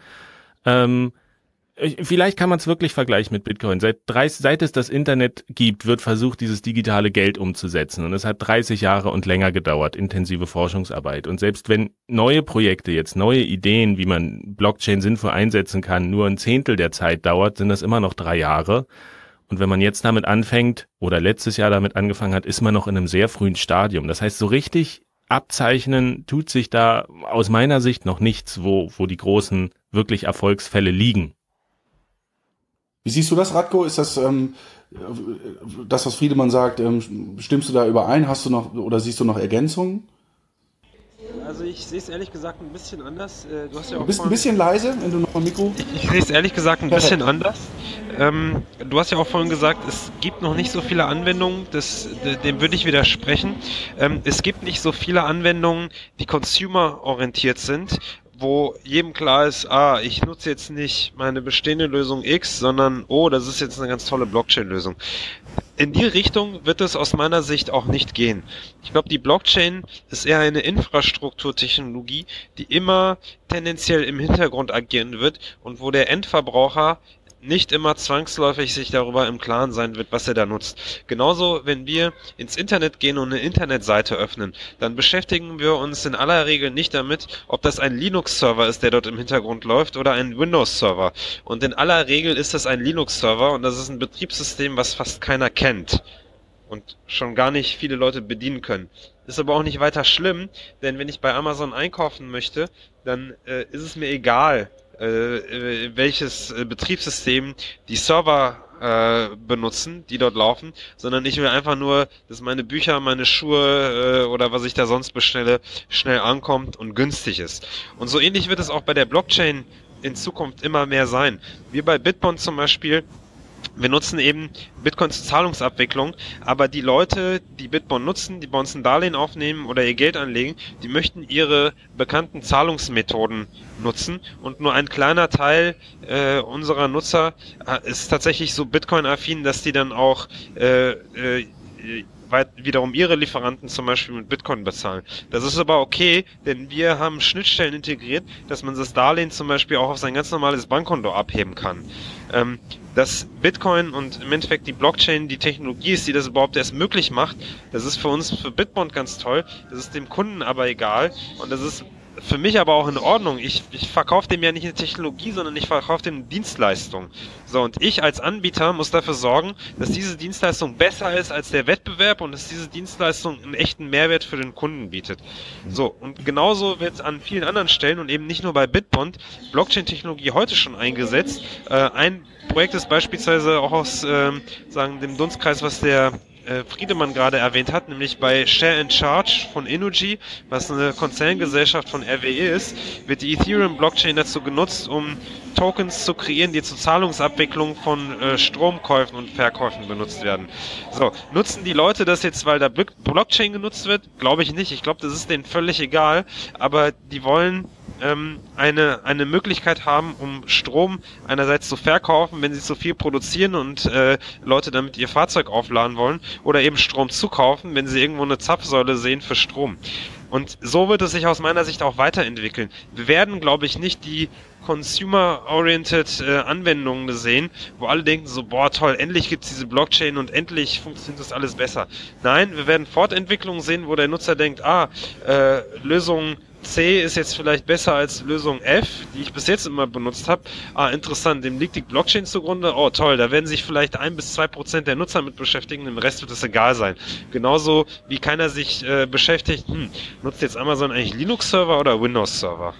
Speaker 2: Ähm, Vielleicht kann man es wirklich vergleichen mit Bitcoin. Seit, dreißig, seit es das Internet gibt, wird versucht, dieses digitale Geld umzusetzen. Und es hat dreißig Jahre und länger gedauert, intensive Forschungsarbeit. Und selbst wenn neue Projekte jetzt, neue Ideen, wie man Blockchain sinnvoll einsetzen kann, nur ein Zehntel der Zeit dauert, sind das immer noch drei Jahre. Und wenn man jetzt damit anfängt oder letztes Jahr damit angefangen hat, ist man noch in einem sehr frühen Stadium. Das heißt, so richtig abzeichnen tut sich da aus meiner Sicht noch nichts, wo, wo die großen, wirklich Erfolgsfälle liegen.
Speaker 1: Wie siehst du das, Radko? Ist das ähm, das, was Friedemann sagt, ähm, stimmst du da überein? Hast du noch oder siehst du noch Ergänzungen?
Speaker 4: Also ich sehe es ehrlich gesagt ein bisschen anders. Du, hast ja
Speaker 1: du
Speaker 4: auch
Speaker 1: bist ein bisschen leise, wenn du noch mal Mikro...
Speaker 4: Ich, ich sehe es ehrlich gesagt ein bisschen anders. Ähm, du hast ja auch vorhin gesagt, es gibt noch nicht so viele Anwendungen, das, dem würde ich widersprechen. Ähm, es gibt nicht so viele Anwendungen, die consumer-orientiert sind, wo jedem klar ist, ah, ich nutze jetzt nicht meine bestehende Lösung X, sondern, oh, das ist jetzt eine ganz tolle Blockchain-Lösung. In die Richtung wird es aus meiner Sicht auch nicht gehen. Ich glaube, die Blockchain ist eher eine Infrastrukturtechnologie, die immer tendenziell im Hintergrund agieren wird und wo der Endverbraucher nicht immer zwangsläufig sich darüber im Klaren sein wird, was er da nutzt. Genauso, wenn wir ins Internet gehen und eine Internetseite öffnen, dann beschäftigen wir uns in aller Regel nicht damit, ob das ein Linux-Server ist, der dort im Hintergrund läuft, oder ein Windows-Server. Und in aller Regel ist das ein Linux-Server und das ist ein Betriebssystem, was fast keiner kennt und schon gar nicht viele Leute bedienen können. Ist aber auch nicht weiter schlimm, denn wenn ich bei Amazon einkaufen möchte, dann äh, ist es mir egal, Äh, welches äh, Betriebssystem die Server äh, benutzen, die dort laufen, sondern ich will einfach nur, dass meine Bücher, meine Schuhe äh, oder was ich da sonst bestelle, schnell ankommt und günstig ist. Und so ähnlich wird es auch bei der Blockchain in Zukunft immer mehr sein. Wir bei Bitbond zum Beispiel, wir nutzen eben Bitcoin zur Zahlungsabwicklung, aber die Leute, die Bitbond nutzen, die bei uns ein Darlehen aufnehmen oder ihr Geld anlegen, die möchten ihre bekannten Zahlungsmethoden nutzen und nur ein kleiner Teil äh, unserer Nutzer äh, ist tatsächlich so Bitcoin-affin, dass die dann auch äh, äh, wiederum ihre Lieferanten zum Beispiel mit Bitcoin bezahlen. Das ist aber okay, denn wir haben Schnittstellen integriert, dass man das Darlehen zum Beispiel auch auf sein ganz normales Bankkonto abheben kann. Ähm, dass Bitcoin und im Endeffekt die Blockchain die Technologie ist, die das überhaupt erst möglich macht, das ist für uns, für Bitbond ganz toll, das ist dem Kunden aber egal und das ist für mich aber auch in Ordnung. Ich, ich verkaufe dem ja nicht eine Technologie, sondern ich verkaufe dem eine Dienstleistung. So, und ich als Anbieter muss dafür sorgen, dass diese Dienstleistung besser ist als der Wettbewerb und dass diese Dienstleistung einen echten Mehrwert für den Kunden bietet. So, und genauso wird an vielen anderen Stellen und eben nicht nur bei Bitbond Blockchain-Technologie heute schon eingesetzt. Äh, ein Projekt ist beispielsweise auch aus äh, sagen dem Dunstkreis, was der Friedemann gerade erwähnt hat, nämlich bei Share and Charge von Inuji, was eine Konzerngesellschaft von R W E ist, wird die Ethereum-Blockchain dazu genutzt, um Tokens zu kreieren, die zur Zahlungsabwicklung von äh, Stromkäufen und Verkäufen benutzt werden. So, nutzen die Leute das jetzt, weil da Blockchain genutzt wird? Glaube ich nicht. Ich glaube, das ist denen völlig egal, aber die wollen ähm, eine eine Möglichkeit haben, um Strom einerseits zu verkaufen, wenn sie zu viel produzieren und äh, Leute damit ihr Fahrzeug aufladen wollen, oder eben Strom zu kaufen, wenn sie irgendwo eine Zapfsäule sehen für Strom. Und so wird es sich aus meiner Sicht auch weiterentwickeln. Wir werden, glaube ich, nicht die consumer-oriented äh, Anwendungen sehen, wo alle denken so, boah toll, endlich gibt's diese Blockchain und endlich funktioniert das alles besser. Nein, wir werden Fortentwicklungen sehen, wo der Nutzer denkt, ah, äh, Lösung C ist jetzt vielleicht besser als Lösung F, die ich bis jetzt immer benutzt habe. Ah, interessant, dem liegt die Blockchain zugrunde. Oh, toll, da werden sich vielleicht ein bis zwei Prozent der Nutzer mit beschäftigen, dem Rest wird es egal sein. Genauso wie keiner sich äh, beschäftigt, hm, nutzt jetzt Amazon eigentlich Linux-Server oder Windows-Server?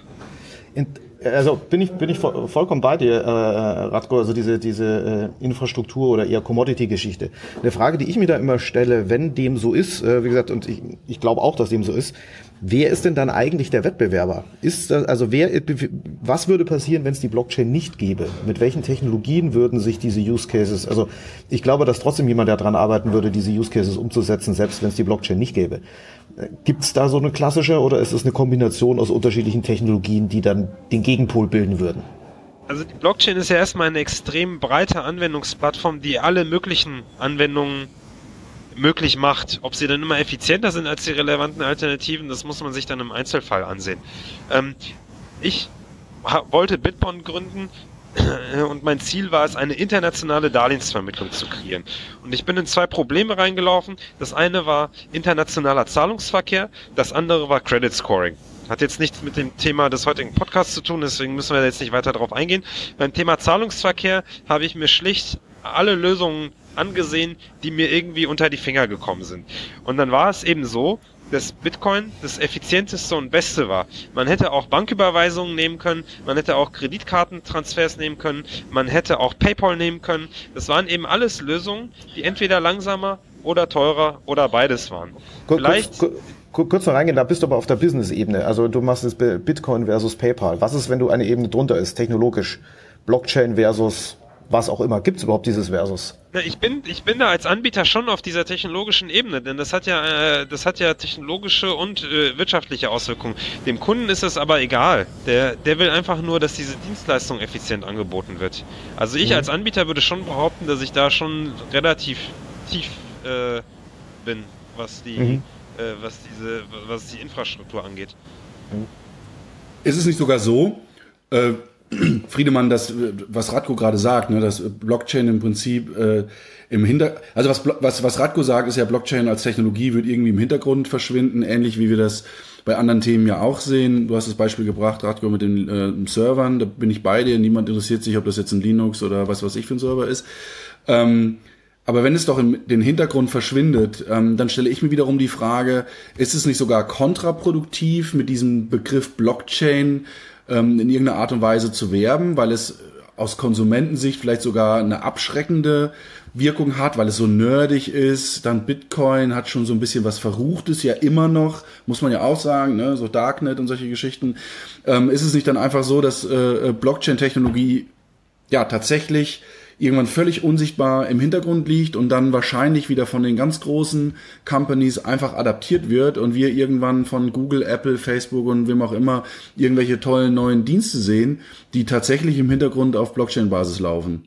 Speaker 3: Also bin ich bin ich vollkommen bei dir, äh, Radko, also diese diese äh, Infrastruktur oder eher Commodity-Geschichte. Eine Frage, die ich mir da immer stelle, wenn dem so ist, äh, wie gesagt, und ich, ich glaube auch, dass dem so ist, wer ist denn dann eigentlich der Wettbewerber? Ist das, also wer, was würde passieren, wenn es die Blockchain nicht gäbe? Mit welchen Technologien würden sich diese Use Cases, also ich glaube, dass trotzdem jemand daran arbeiten würde, diese Use Cases umzusetzen, selbst wenn es die Blockchain nicht gäbe. Gibt es da so eine klassische oder ist es eine Kombination aus unterschiedlichen Technologien, die dann den Gegenpol bilden würden?
Speaker 4: Also die Blockchain ist ja erstmal eine extrem breite Anwendungsplattform, die alle möglichen Anwendungen möglich macht. Ob sie dann immer effizienter sind als die relevanten Alternativen, das muss man sich dann im Einzelfall ansehen. Ähm, ich wollte Bitbond gründen und mein Ziel war es, eine internationale Darlehensvermittlung zu kreieren. Und ich bin in zwei Probleme reingelaufen. Das eine war internationaler Zahlungsverkehr, das andere war Credit Scoring. Hat jetzt nichts mit dem Thema des heutigen Podcasts zu tun, deswegen müssen wir jetzt nicht weiter darauf eingehen. Beim Thema Zahlungsverkehr habe ich mir schlicht alle Lösungen angesehen, die mir irgendwie unter die Finger gekommen sind. Und dann war es eben so, dass Bitcoin das effizienteste und beste war. Man hätte auch Banküberweisungen nehmen können, man hätte auch Kreditkartentransfers nehmen können, man hätte auch PayPal nehmen können. Das waren eben alles Lösungen, die entweder langsamer oder teurer oder beides waren.
Speaker 3: Kur Vielleicht... Kurz, kur kurz noch reingehen, da bist du aber auf der Business-Ebene. Also du machst das Bitcoin versus PayPal. Was ist, wenn du eine Ebene drunter ist, technologisch? Blockchain versus was auch immer. Gibt es überhaupt dieses Versus?
Speaker 4: Na, ich bin, ich bin da als Anbieter schon auf dieser technologischen Ebene, denn das hat ja, äh, das hat ja technologische und äh, wirtschaftliche Auswirkungen. Dem Kunden ist es aber egal. Der, der will einfach nur, dass diese Dienstleistung effizient angeboten wird. Also ich mhm. als Anbieter würde schon behaupten, dass ich da schon relativ tief äh, bin, was die, mhm. äh, was diese, was die Infrastruktur angeht.
Speaker 1: Ist es nicht sogar so, äh, Friedemann, das, was Radko gerade sagt, ne, dass Blockchain im Prinzip äh, im Hinter, also was, was, was Radko sagt, ist ja, Blockchain als Technologie wird irgendwie im Hintergrund verschwinden, ähnlich wie wir das bei anderen Themen ja auch sehen. Du hast das Beispiel gebracht, Radko, mit den äh, Servern, da bin ich bei dir, niemand interessiert sich, ob das jetzt ein Linux oder was weiß ich für ein Server ist. Ähm, aber wenn es doch in den Hintergrund verschwindet, ähm, dann stelle ich mir wiederum die Frage, ist es nicht sogar kontraproduktiv, mit diesem Begriff Blockchain ähm, in irgendeiner Art und Weise zu werben, weil es aus Konsumentensicht vielleicht sogar eine abschreckende Wirkung hat, weil es so nerdig ist. Dann Bitcoin hat schon so ein bisschen was Verruchtes, ja immer noch, muss man ja auch sagen, ne, so Darknet und solche Geschichten. Ähm, ist es nicht dann einfach so, dass äh, Blockchain-Technologie ja tatsächlich irgendwann völlig unsichtbar im Hintergrund liegt und dann wahrscheinlich wieder von den ganz großen Companies einfach adaptiert wird und wir irgendwann von Google, Apple, Facebook und wem auch immer irgendwelche tollen neuen Dienste sehen, die tatsächlich im Hintergrund auf Blockchain-Basis laufen?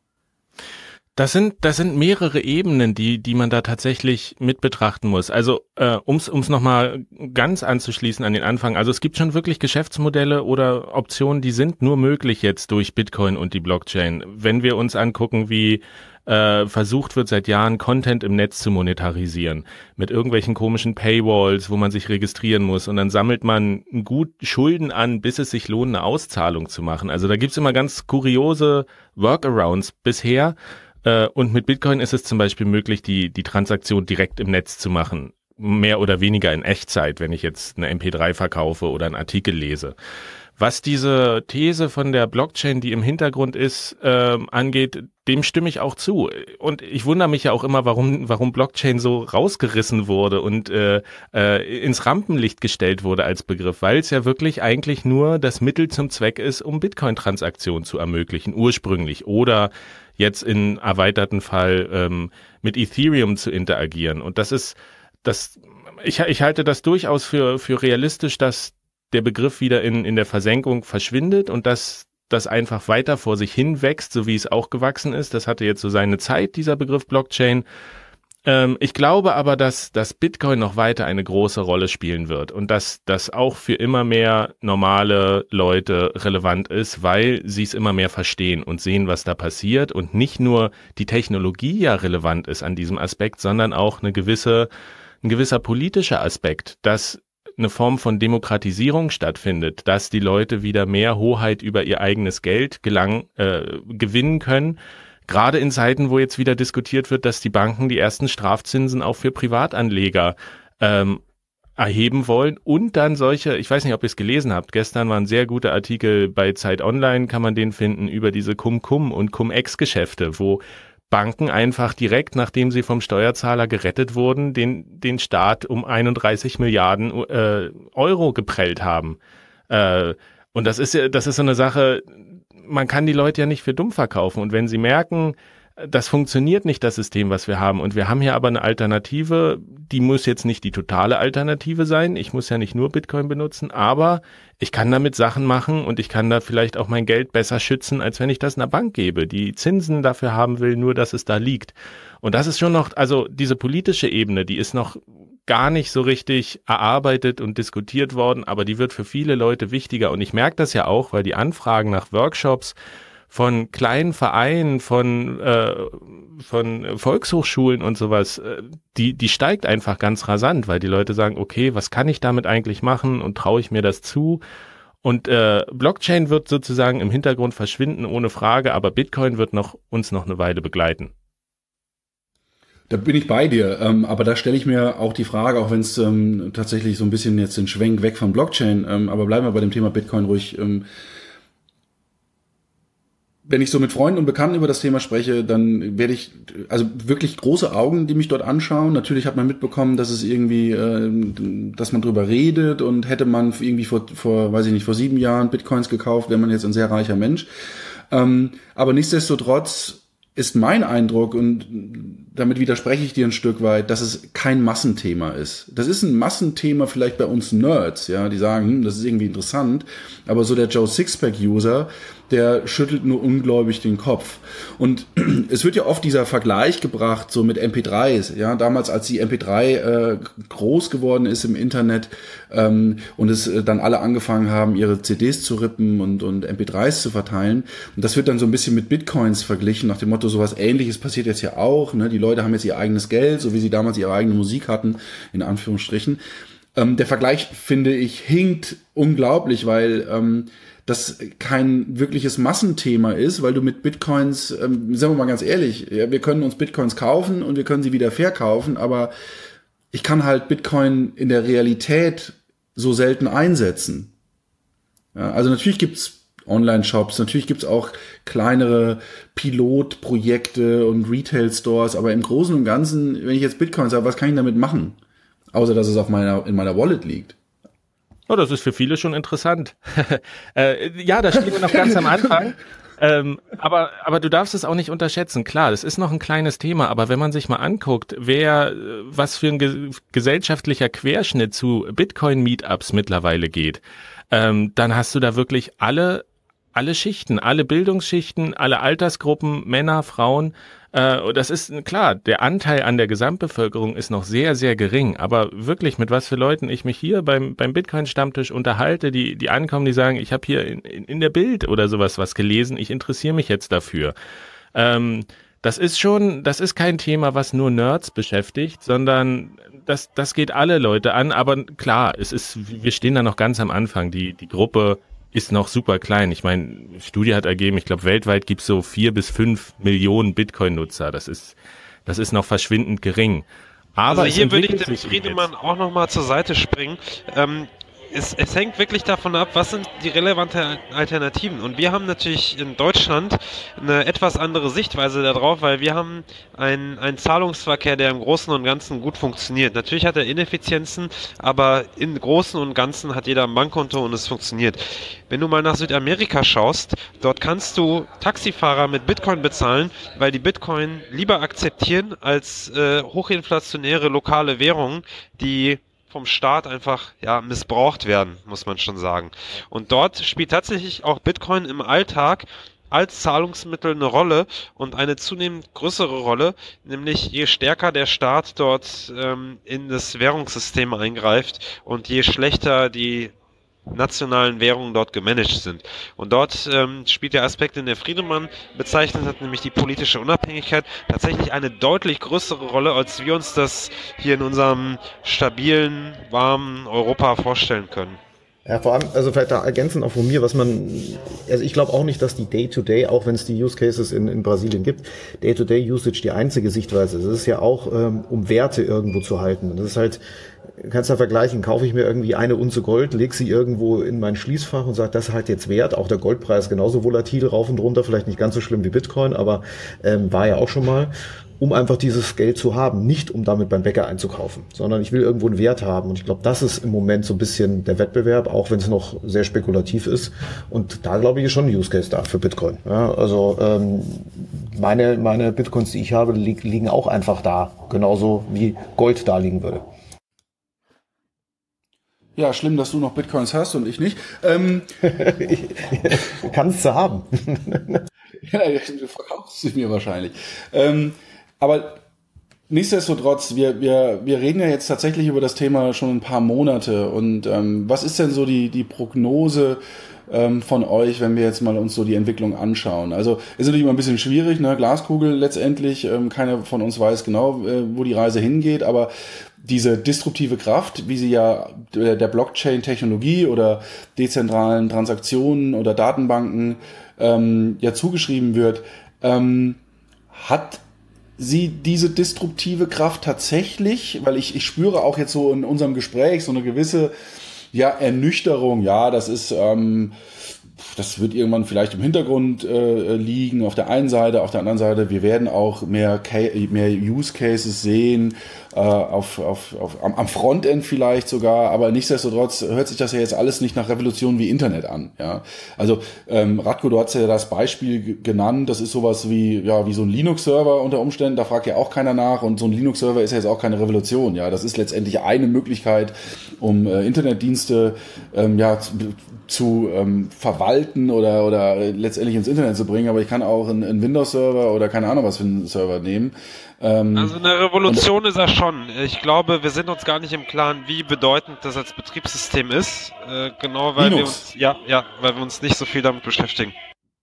Speaker 2: Das sind das sind mehrere Ebenen, die die man da tatsächlich mit betrachten muss. Also äh, ums ums nochmal ganz anzuschließen an den Anfang. Also es gibt schon wirklich Geschäftsmodelle oder Optionen, die sind nur möglich jetzt durch Bitcoin und die Blockchain. Wenn wir uns angucken, wie äh, versucht wird seit Jahren Content im Netz zu monetarisieren mit irgendwelchen komischen Paywalls, wo man sich registrieren muss und dann sammelt man gut Schulden an, bis es sich lohnt, eine Auszahlung zu machen. Also da gibt's immer ganz kuriose Workarounds bisher. Und mit Bitcoin ist es zum Beispiel möglich, die die Transaktion direkt im Netz zu machen, mehr oder weniger in Echtzeit, wenn ich jetzt eine M P drei verkaufe oder einen Artikel lese. Was diese These von der Blockchain, die im Hintergrund ist, äh, angeht, dem stimme ich auch zu. Und ich wundere mich ja auch immer, warum warum Blockchain so rausgerissen wurde und äh, äh, ins Rampenlicht gestellt wurde als Begriff, weil es ja wirklich eigentlich nur das Mittel zum Zweck ist, um Bitcoin-Transaktionen zu ermöglichen, ursprünglich. Oder jetzt in erweiterten Fall ähm, mit Ethereum zu interagieren. Und das ist, das, ich, ich halte das durchaus für, für realistisch, dass der Begriff wieder in, in der Versenkung verschwindet und dass das einfach weiter vor sich hin wächst, so wie es auch gewachsen ist. Das hatte jetzt so seine Zeit, dieser Begriff Blockchain. Ähm, ich glaube aber, dass, dass Bitcoin noch weiter eine große Rolle spielen wird und dass das auch für immer mehr normale Leute relevant ist, weil sie es immer mehr verstehen und sehen, was da passiert und nicht nur die Technologie ja relevant ist an diesem Aspekt, sondern auch eine gewisse, ein gewisser politischer Aspekt, dass eine Form von Demokratisierung stattfindet, dass die Leute wieder mehr Hoheit über ihr eigenes Geld gelang, äh, gewinnen können. Gerade in Zeiten, wo jetzt wieder diskutiert wird, dass die Banken die ersten Strafzinsen auch für Privatanleger ähm, erheben wollen und dann solche, ich weiß nicht, ob ihr es gelesen habt, gestern war ein sehr guter Artikel bei Zeit Online, kann man den finden, über diese Cum-Cum und Cum-Ex-Geschäfte, wo Banken einfach direkt, nachdem sie vom Steuerzahler gerettet wurden, den den Staat um einunddreißig Milliarden äh, Euro geprellt haben. Äh, und das ist ja, das ist so eine Sache, man kann die Leute ja nicht für dumm verkaufen. Und wenn sie merken, das funktioniert nicht, das System, was wir haben, und wir haben hier aber eine Alternative, die muss jetzt nicht die totale Alternative sein. Ich muss ja nicht nur Bitcoin benutzen, aber ich kann damit Sachen machen und ich kann da vielleicht auch mein Geld besser schützen, als wenn ich das einer Bank gebe, die Zinsen dafür haben will, nur dass es da liegt. Und das ist schon noch, also diese politische Ebene, die ist noch gar nicht so richtig erarbeitet und diskutiert worden, aber die wird für viele Leute wichtiger. Und ich merke das ja auch, weil die Anfragen nach Workshops von kleinen Vereinen, von äh, von Volkshochschulen und sowas, äh, die die steigt einfach ganz rasant, weil die Leute sagen, okay, was kann ich damit eigentlich machen und traue ich mir das zu? Und äh, Blockchain wird sozusagen im Hintergrund verschwinden, ohne Frage, aber Bitcoin wird noch uns noch eine Weile begleiten.
Speaker 1: Da bin ich bei dir, ähm, aber da stelle ich mir auch die Frage, auch wenn es ähm, tatsächlich so ein bisschen jetzt den Schwenk weg von Blockchain, ähm, aber bleiben wir bei dem Thema Bitcoin ruhig. Ähm, wenn ich so mit Freunden und Bekannten über das Thema spreche, dann werde ich, also wirklich große Augen, die mich dort anschauen. Natürlich hat man mitbekommen, dass es irgendwie, äh, dass man drüber redet und hätte man irgendwie vor, vor, weiß ich nicht, vor sieben Jahren Bitcoins gekauft, wäre man jetzt ein sehr reicher Mensch. Ähm, aber nichtsdestotrotz ist mein Eindruck, und damit widerspreche ich dir ein Stück weit, dass es kein Massenthema ist. Das ist ein Massenthema vielleicht bei uns Nerds, ja, die sagen, hm, das ist irgendwie interessant, aber so der Joe Sixpack-User, der schüttelt nur ungläubig den Kopf. Und es wird ja oft dieser Vergleich gebracht, so mit M P dreis, ja, damals als die M P drei äh, groß geworden ist im Internet ähm, und es äh, dann alle angefangen haben, ihre C Ds zu rippen und, und M P dreis zu verteilen. Und das wird dann so ein bisschen mit Bitcoins verglichen, nach dem Motto, sowas Ähnliches passiert jetzt ja auch, ne? Die Leute haben jetzt ihr eigenes Geld, so wie sie damals ihre eigene Musik hatten, in Anführungsstrichen. Ähm, der Vergleich, finde ich, hinkt unglaublich, weil ähm, das kein wirkliches Massenthema ist, weil du mit Bitcoins, ähm, sagen wir mal ganz ehrlich, ja, wir können uns Bitcoins kaufen und wir können sie wieder verkaufen, aber ich kann halt Bitcoin in der Realität so selten einsetzen. Ja, also natürlich gibt's Online-Shops, natürlich gibt's auch kleinere Pilotprojekte und Retail-Stores, aber im Großen und Ganzen, wenn ich jetzt Bitcoins habe, was kann ich damit machen? Außer, dass es auf meiner, in meiner Wallet liegt.
Speaker 2: Oh, das ist für viele schon interessant. äh, ja, da stehen wir noch ganz am Anfang. Ähm, aber, aber du darfst es auch nicht unterschätzen. Klar, das ist noch ein kleines Thema, aber wenn man sich mal anguckt, wer, was für ein ge- gesellschaftlicher Querschnitt zu Bitcoin-Meetups mittlerweile geht, ähm, dann hast du da wirklich alle, alle Schichten, alle Bildungsschichten, alle Altersgruppen, Männer, Frauen. Äh, das ist klar, der Anteil an der Gesamtbevölkerung ist noch sehr, sehr gering. Aber wirklich, mit was für Leuten ich mich hier beim, beim Bitcoin-Stammtisch unterhalte, die, die ankommen, die sagen, ich habe hier in, in, in der Bild oder sowas was gelesen, ich interessiere mich jetzt dafür. Ähm, das ist schon, das ist kein Thema, was nur Nerds beschäftigt, sondern das, das geht alle Leute an. Aber klar, es ist, wir stehen da noch ganz am Anfang. Die, die Gruppe ist noch super klein. Ich meine, Studie hat ergeben, ich glaube, weltweit gibt es so vier bis fünf Millionen Bitcoin-Nutzer. Das ist, das ist noch verschwindend gering. Aber
Speaker 4: also hier würde ich dem Friedemann auch nochmal zur Seite springen. Ähm, es, es hängt wirklich davon ab, was sind die relevanten Alternativen. Und wir haben natürlich in Deutschland eine etwas andere Sichtweise darauf, weil wir haben einen, einen Zahlungsverkehr, der im Großen und Ganzen gut funktioniert. Natürlich hat er Ineffizienzen, aber im Großen und Ganzen hat jeder ein Bankkonto und es funktioniert. Wenn du mal nach Südamerika schaust, dort kannst du Taxifahrer mit Bitcoin bezahlen, weil die Bitcoin lieber akzeptieren als äh, hochinflationäre lokale Währungen, die vom Staat einfach ja missbraucht werden, muss man schon sagen. Und dort spielt tatsächlich auch Bitcoin im Alltag als Zahlungsmittel eine Rolle und eine zunehmend größere Rolle, nämlich je stärker der Staat dort ähm, in das Währungssystem eingreift und je schlechter die nationalen Währungen dort gemanagt sind. Und dort ähm, spielt der Aspekt, den der Friedemann bezeichnet hat, nämlich die politische Unabhängigkeit, tatsächlich eine deutlich größere Rolle, als wir uns das hier in unserem stabilen, warmen Europa vorstellen können.
Speaker 3: Ja, vor allem, also vielleicht da ergänzend auch von mir, was man, also ich glaube auch nicht, dass die Day-to-Day, auch wenn es die Use Cases in, in Brasilien gibt, Day-to-Day-Usage die einzige Sichtweise ist. Es ist ja auch, ähm, um Werte irgendwo zu halten. Das ist halt, kannst du ja vergleichen, kaufe ich mir irgendwie eine Unze Gold, lege sie irgendwo in mein Schließfach und sage, das ist halt jetzt wert. Auch der Goldpreis genauso volatil, rauf und runter, vielleicht nicht ganz so schlimm wie Bitcoin, aber ähm, war ja auch schon mal, um einfach dieses Geld zu haben, nicht um damit beim Bäcker einzukaufen, sondern ich will irgendwo einen Wert haben. Und ich glaube, das ist im Moment so ein bisschen der Wettbewerb, auch wenn es noch sehr spekulativ ist. Und da glaube ich ist schon ein Use Case da für Bitcoin. Ja, also ähm, meine meine Bitcoins, die ich habe, li- liegen auch einfach da, genauso wie Gold da liegen würde.
Speaker 1: Ja, schlimm, dass du noch Bitcoins hast und ich nicht. Ähm,
Speaker 3: Kannst du haben.
Speaker 1: ja, du verkaufst sie mir wahrscheinlich. Ähm, aber nichtsdestotrotz, wir, wir, wir reden ja jetzt tatsächlich über das Thema schon ein paar Monate. Und ähm, was ist denn so die, die Prognose ähm, von euch, wenn wir jetzt mal uns so die Entwicklung anschauen? Also ist natürlich immer ein bisschen schwierig, ne? Glaskugel letztendlich. Ähm, keiner von uns weiß genau, äh, wo die Reise hingeht, aber diese disruptive Kraft, wie sie ja der Blockchain-Technologie oder dezentralen Transaktionen oder Datenbanken ähm, ja zugeschrieben wird, ähm, hat sie diese disruptive Kraft tatsächlich, weil ich, ich spüre auch jetzt so in unserem Gespräch so eine gewisse ja, Ernüchterung, ja, das ist, ähm, das wird irgendwann vielleicht im Hintergrund äh, liegen, auf der einen Seite, auf der anderen Seite, wir werden auch mehr, mehr Use Cases sehen, äh, auf, auf, auf, am, am Frontend vielleicht sogar, aber nichtsdestotrotz hört sich das ja jetzt alles nicht nach Revolution wie Internet an. Ja? Also ähm, Radko, du hast ja das Beispiel g- genannt, das ist sowas wie, ja, wie so ein Linux-Server unter Umständen, da fragt ja auch keiner nach und so ein Linux-Server ist ja jetzt auch keine Revolution. Ja, das ist letztendlich eine Möglichkeit, um äh, Internetdienste ähm, ja, zu, zu ähm, verwalten oder, oder letztendlich ins Internet zu bringen, aber ich kann auch einen, einen Windows-Server oder keine Ahnung was für einen Server nehmen. Ähm,
Speaker 4: also eine Revolution ist er schon. Ich glaube, wir sind uns gar nicht im Klaren, wie bedeutend das als Betriebssystem ist. Äh, genau, weil
Speaker 1: Linux.
Speaker 4: wir uns, ja, ja, weil wir uns nicht so viel damit beschäftigen.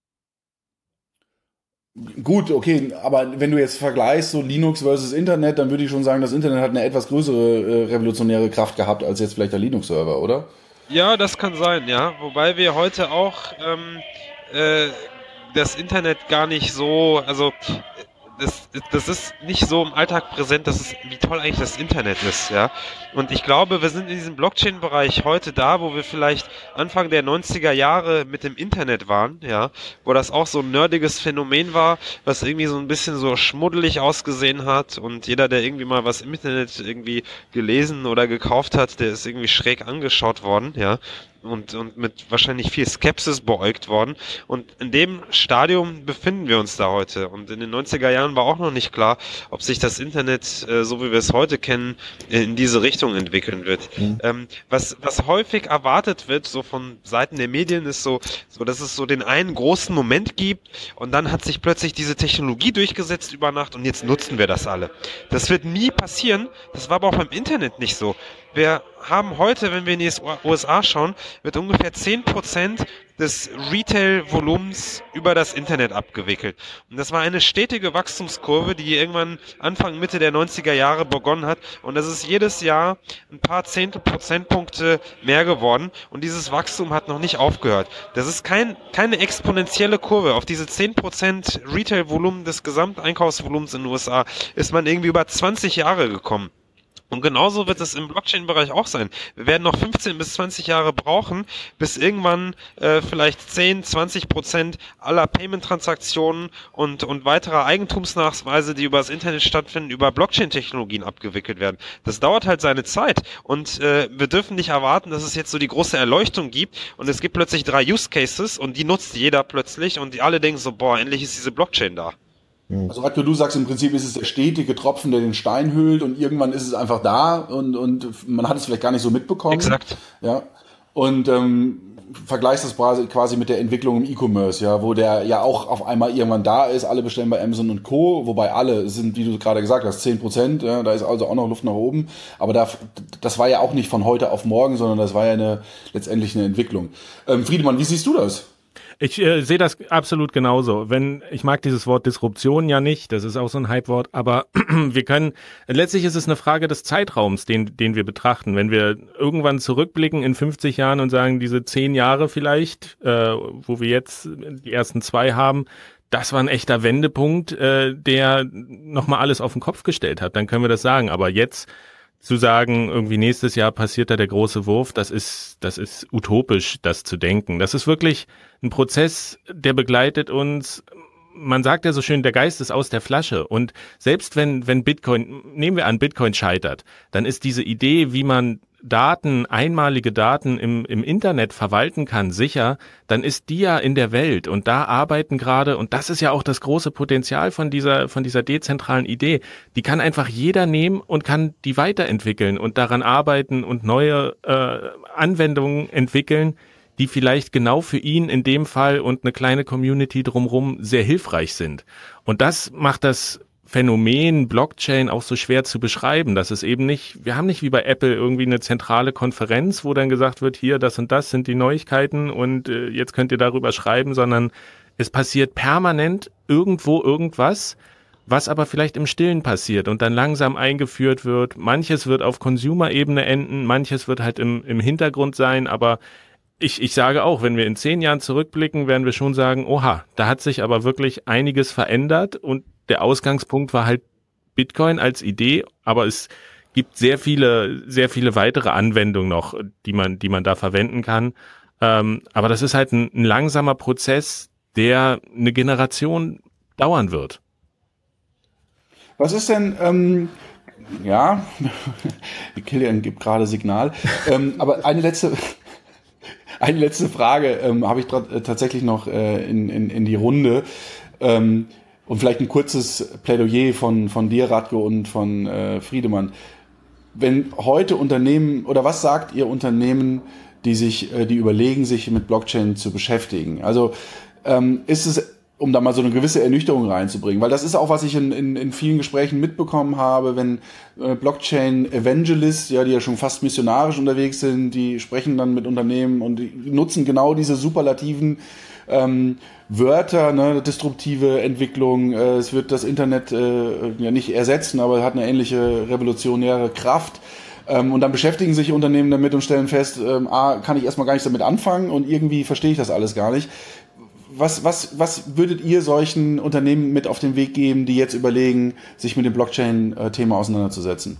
Speaker 1: Gut, okay, aber wenn du jetzt vergleichst, so Linux versus Internet, dann würde ich schon sagen, das Internet hat eine etwas größere äh, revolutionäre Kraft gehabt als jetzt vielleicht der Linux-Server, oder?
Speaker 4: Ja, das kann sein, ja. Wobei wir heute auch ähm, äh, das Internet gar nicht so, also das, das ist nicht so im Alltag präsent, dass es, wie toll eigentlich das Internet ist, ja. Und ich glaube, wir sind in diesem Blockchain-Bereich heute da, wo wir vielleicht Anfang der neunziger Jahre mit dem Internet waren, ja, wo das auch so ein nerdiges Phänomen war, was irgendwie so ein bisschen so schmuddelig ausgesehen hat und jeder, der irgendwie mal was im Internet irgendwie gelesen oder gekauft hat, der ist irgendwie schräg angeschaut worden, ja. Und, und mit wahrscheinlich viel Skepsis beäugt worden. Und in dem Stadium befinden wir uns da heute. Und in den neunziger Jahren war auch noch nicht klar, ob sich das Internet, äh, so wie wir es heute kennen, in diese Richtung entwickeln wird. Mhm. Ähm, was, was häufig erwartet wird, so von Seiten der Medien, ist so, so, dass es so den einen großen Moment gibt und dann hat sich plötzlich diese Technologie durchgesetzt über Nacht und jetzt nutzen wir das alle. Das wird nie passieren. Das war aber auch beim Internet nicht so. Wir haben heute, wenn wir in die U S A schauen, wird ungefähr zehn Prozent des Retail-Volumens über das Internet abgewickelt. Und das war eine stetige Wachstumskurve, die irgendwann Anfang, Mitte der neunziger Jahre begonnen hat. Und das ist jedes Jahr ein paar Zehntel Prozentpunkte mehr geworden. Und dieses Wachstum hat noch nicht aufgehört. Das ist kein, keine exponentielle Kurve. Auf diese zehn Prozent Retail-Volumen des Gesamteinkaufsvolumens in den U S A ist man irgendwie über zwanzig Jahre gekommen. Und genauso wird es im Blockchain-Bereich auch sein. Wir werden noch fünfzehn bis zwanzig Jahre brauchen, bis irgendwann äh, vielleicht zehn, zwanzig Prozent aller Payment-Transaktionen und, und weiterer Eigentumsnachweise, die über das Internet stattfinden, über Blockchain-Technologien abgewickelt werden. Das dauert halt seine Zeit und äh, wir dürfen nicht erwarten, dass es jetzt so die große Erleuchtung gibt und es gibt plötzlich drei Use-Cases und die nutzt jeder plötzlich und die alle denken so, boah, endlich ist diese Blockchain da.
Speaker 1: Also Radko, du sagst, im Prinzip ist es der stetige Tropfen, der den Stein hüllt und irgendwann ist es einfach da und, und man hat es vielleicht gar nicht so mitbekommen.
Speaker 4: Exakt.
Speaker 1: Ja. Und ähm, vergleichst das quasi mit der Entwicklung im E-Commerce, ja, wo der ja auch auf einmal irgendwann da ist, alle bestellen bei Amazon und Co., wobei alle sind, wie du gerade gesagt hast, zehn Prozent, ja, da ist also auch noch Luft nach oben, aber da, das war ja auch nicht von heute auf morgen, sondern das war ja eine, letztendlich eine Entwicklung. Ähm, Friedemann, wie siehst du das?
Speaker 2: Ich äh, sehe das absolut genauso. Wenn ich mag dieses Wort Disruption ja nicht, das ist auch so ein Hypewort, aber wir können, letztlich ist es eine Frage des Zeitraums, den den wir betrachten. Wenn wir irgendwann zurückblicken in fünfzig Jahren und sagen, diese zehn Jahre vielleicht, äh, wo wir jetzt die ersten zwei haben, das war ein echter Wendepunkt, äh, der nochmal alles auf den Kopf gestellt hat, dann können wir das sagen. Aber jetzt zu sagen, irgendwie nächstes Jahr passiert da der große Wurf, das ist, das ist utopisch, das zu denken. Das ist wirklich ein Prozess, der begleitet uns. Man sagt ja so schön, der Geist ist aus der Flasche. Und selbst wenn, wenn Bitcoin, nehmen wir an, Bitcoin scheitert, dann ist diese Idee, wie man Daten, einmalige Daten im, im Internet verwalten kann, sicher, dann ist die ja in der Welt und da arbeiten gerade, und das ist ja auch das große Potenzial von dieser, von dieser dezentralen Idee, die kann einfach jeder nehmen und kann die weiterentwickeln und daran arbeiten und neue äh, Anwendungen entwickeln, die vielleicht genau für ihn in dem Fall und eine kleine Community drumherum sehr hilfreich sind. Und das macht das Phänomen Blockchain auch so schwer zu beschreiben, dass es eben nicht, wir haben nicht wie bei Apple irgendwie eine zentrale Konferenz, wo dann gesagt wird, hier, das und das sind die Neuigkeiten und äh, jetzt könnt ihr darüber schreiben, sondern es passiert permanent irgendwo irgendwas, was aber vielleicht im Stillen passiert und dann langsam eingeführt wird. Manches wird auf Consumer-Ebene enden, manches wird halt im, im Hintergrund sein, aber Ich, ich sage auch, wenn wir in zehn Jahren zurückblicken, werden wir schon sagen, oha, da hat sich aber wirklich einiges verändert und der Ausgangspunkt war halt Bitcoin als Idee, aber es gibt sehr viele, sehr viele weitere Anwendungen noch, die man, die man da verwenden kann. Ähm, aber das ist halt ein, ein langsamer Prozess, der eine Generation dauern wird.
Speaker 1: Was ist denn, ähm, ja, Kilian gibt gerade Signal, ähm, aber eine letzte, eine letzte Frage ähm, habe ich tra- tatsächlich noch äh, in, in, in die Runde ähm, und vielleicht ein kurzes Plädoyer von, von dir, Radko, und von äh, Friedemann. Wenn heute Unternehmen, oder was sagt ihr Unternehmen, die sich, äh, die überlegen, sich mit Blockchain zu beschäftigen? Also ähm, ist es, um da mal so eine gewisse Ernüchterung reinzubringen, weil das ist auch, was ich in, in, in vielen Gesprächen mitbekommen habe, wenn äh, Blockchain-Evangelists, ja, die ja schon fast missionarisch unterwegs sind, die sprechen dann mit Unternehmen und die nutzen genau diese superlativen ähm, Wörter, ne, disruptive Entwicklung, äh, es wird das Internet äh, ja nicht ersetzen, aber hat eine ähnliche revolutionäre Kraft. Ähm, und dann beschäftigen sich Unternehmen damit und stellen fest, ähm, A, kann ich erstmal gar nichts damit anfangen und irgendwie verstehe ich das alles gar nicht. Was, was, was würdet ihr solchen Unternehmen mit auf den Weg geben, die jetzt überlegen, sich mit dem Blockchain-Thema auseinanderzusetzen?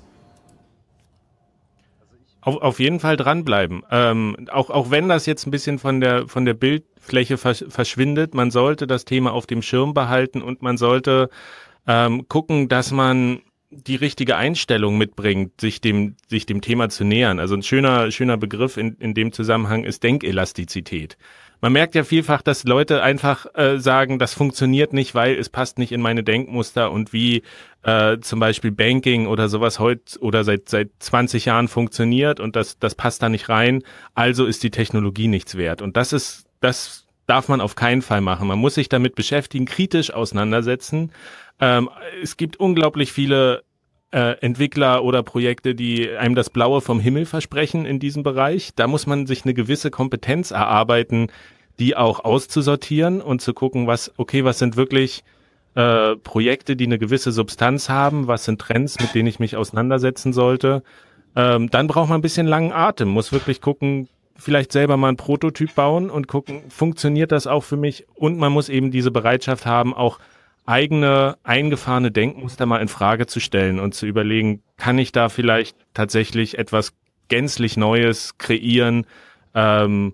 Speaker 2: Auf, auf jeden Fall dranbleiben. Ähm, auch, auch wenn das jetzt ein bisschen von der, von der Bildfläche versch- verschwindet, man sollte das Thema auf dem Schirm behalten und man sollte ähm, gucken, dass man die richtige Einstellung mitbringt, sich dem, sich dem Thema zu nähern. Also ein schöner, schöner Begriff in, in dem Zusammenhang ist Denkelastizität. Man merkt ja vielfach, dass Leute einfach äh, sagen, das funktioniert nicht, weil es passt nicht in meine Denkmuster und wie äh, zum Beispiel Banking oder sowas heute oder seit seit zwanzig Jahren funktioniert und das das passt da nicht rein, also ist die Technologie nichts wert. Und das ist, das darf man auf keinen Fall machen. Man muss sich damit beschäftigen, kritisch auseinandersetzen. Ähm, es gibt unglaublich viele äh, Entwickler oder Projekte, die einem das Blaue vom Himmel versprechen in diesem Bereich. Da muss man sich eine gewisse Kompetenz erarbeiten, die auch auszusortieren und zu gucken, was, okay, was sind wirklich äh, Projekte, die eine gewisse Substanz haben, was sind Trends, mit denen ich mich auseinandersetzen sollte. Ähm, dann braucht man ein bisschen langen Atem, muss wirklich gucken, vielleicht selber mal einen Prototyp bauen und gucken, funktioniert das auch für mich? Und man muss eben diese Bereitschaft haben, auch eigene eingefahrene Denkmuster mal in Frage zu stellen und zu überlegen, kann ich da vielleicht tatsächlich etwas gänzlich Neues kreieren, ähm,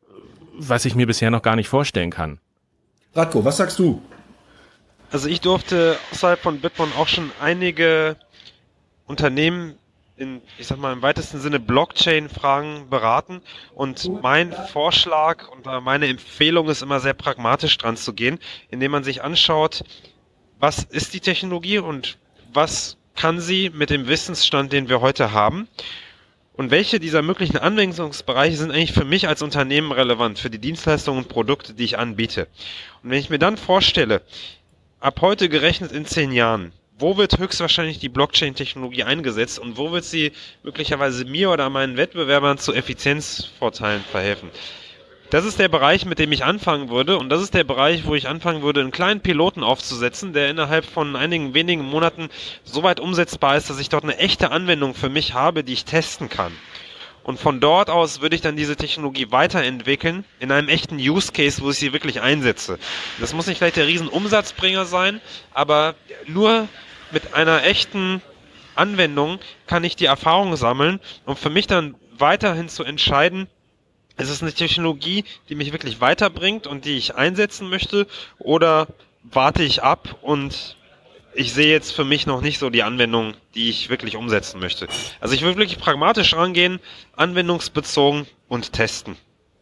Speaker 2: was ich mir bisher noch gar nicht vorstellen kann.
Speaker 1: Radko, was sagst du?
Speaker 4: Also ich durfte außerhalb von Bitbon auch schon einige Unternehmen in, ich sag mal, im weitesten Sinne Blockchain-Fragen beraten und mein Vorschlag und meine Empfehlung ist immer sehr pragmatisch dran zu gehen, indem man sich anschaut, was ist die Technologie und was kann sie mit dem Wissensstand, den wir heute haben und welche dieser möglichen Anwendungsbereiche sind eigentlich für mich als Unternehmen relevant, für die Dienstleistungen und Produkte, die ich anbiete. Und wenn ich mir dann vorstelle, ab heute gerechnet in zehn Jahren, wo wird höchstwahrscheinlich die Blockchain-Technologie eingesetzt und wo wird sie möglicherweise mir oder meinen Wettbewerbern zu Effizienzvorteilen verhelfen? Das ist der Bereich, mit dem ich anfangen würde und das ist der Bereich, wo ich anfangen würde, einen kleinen Piloten aufzusetzen, der innerhalb von einigen wenigen Monaten so weit umsetzbar ist, dass ich dort eine echte Anwendung für mich habe, die ich testen kann. Und von dort aus würde ich dann diese Technologie weiterentwickeln in einem echten Use Case, wo ich sie wirklich einsetze. Das muss nicht vielleicht der Riesenumsatzbringer sein, aber nur mit einer echten Anwendung kann ich die Erfahrung sammeln, um für mich dann weiterhin zu entscheiden, ist es eine Technologie, die mich wirklich weiterbringt und die ich einsetzen möchte, oder warte ich ab und ich sehe jetzt für mich noch nicht so die Anwendung, die ich wirklich umsetzen möchte. Also ich will wirklich pragmatisch rangehen, anwendungsbezogen und testen.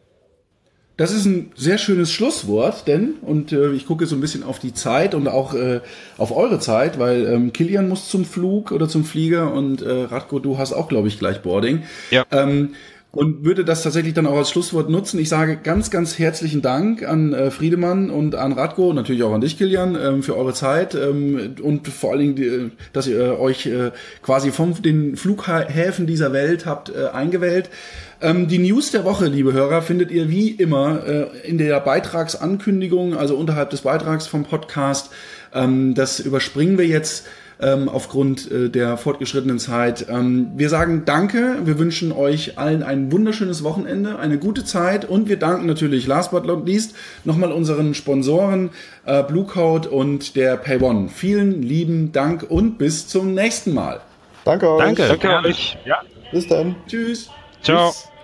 Speaker 1: Das ist ein sehr schönes Schlusswort, denn, und äh, ich gucke so ein bisschen auf die Zeit und auch äh, auf eure Zeit, weil ähm, Kilian muss zum Flug oder zum Flieger und äh, Radko, du hast auch, glaube ich, gleich Boarding.
Speaker 4: Ja.
Speaker 1: Ähm, und würde das tatsächlich dann auch als Schlusswort nutzen. Ich sage ganz, ganz herzlichen Dank an äh, Friedemann und an Radko, natürlich auch an dich, Kilian, ähm, für eure Zeit ähm, und vor allen Dingen, die, dass ihr äh, euch äh, quasi von den Flughäfen dieser Welt habt äh, eingewählt. Ähm, die News der Woche, liebe Hörer, findet ihr wie immer äh, in der Beitragsankündigung, also unterhalb des Beitrags vom Podcast. Ähm, das überspringen wir jetzt ähm, aufgrund äh, der fortgeschrittenen Zeit. Ähm, wir sagen Danke, wir wünschen euch allen ein wunderschönes Wochenende, eine gute Zeit und wir danken natürlich, last but not least, nochmal unseren Sponsoren äh, Bluecode und der PayOne. Vielen lieben Dank und bis zum nächsten Mal.
Speaker 3: Danke euch.
Speaker 2: Danke.
Speaker 4: Danke euch.
Speaker 2: Ja.
Speaker 3: Bis dann.
Speaker 1: Tschüss.
Speaker 4: Ciao.
Speaker 1: Tschüss.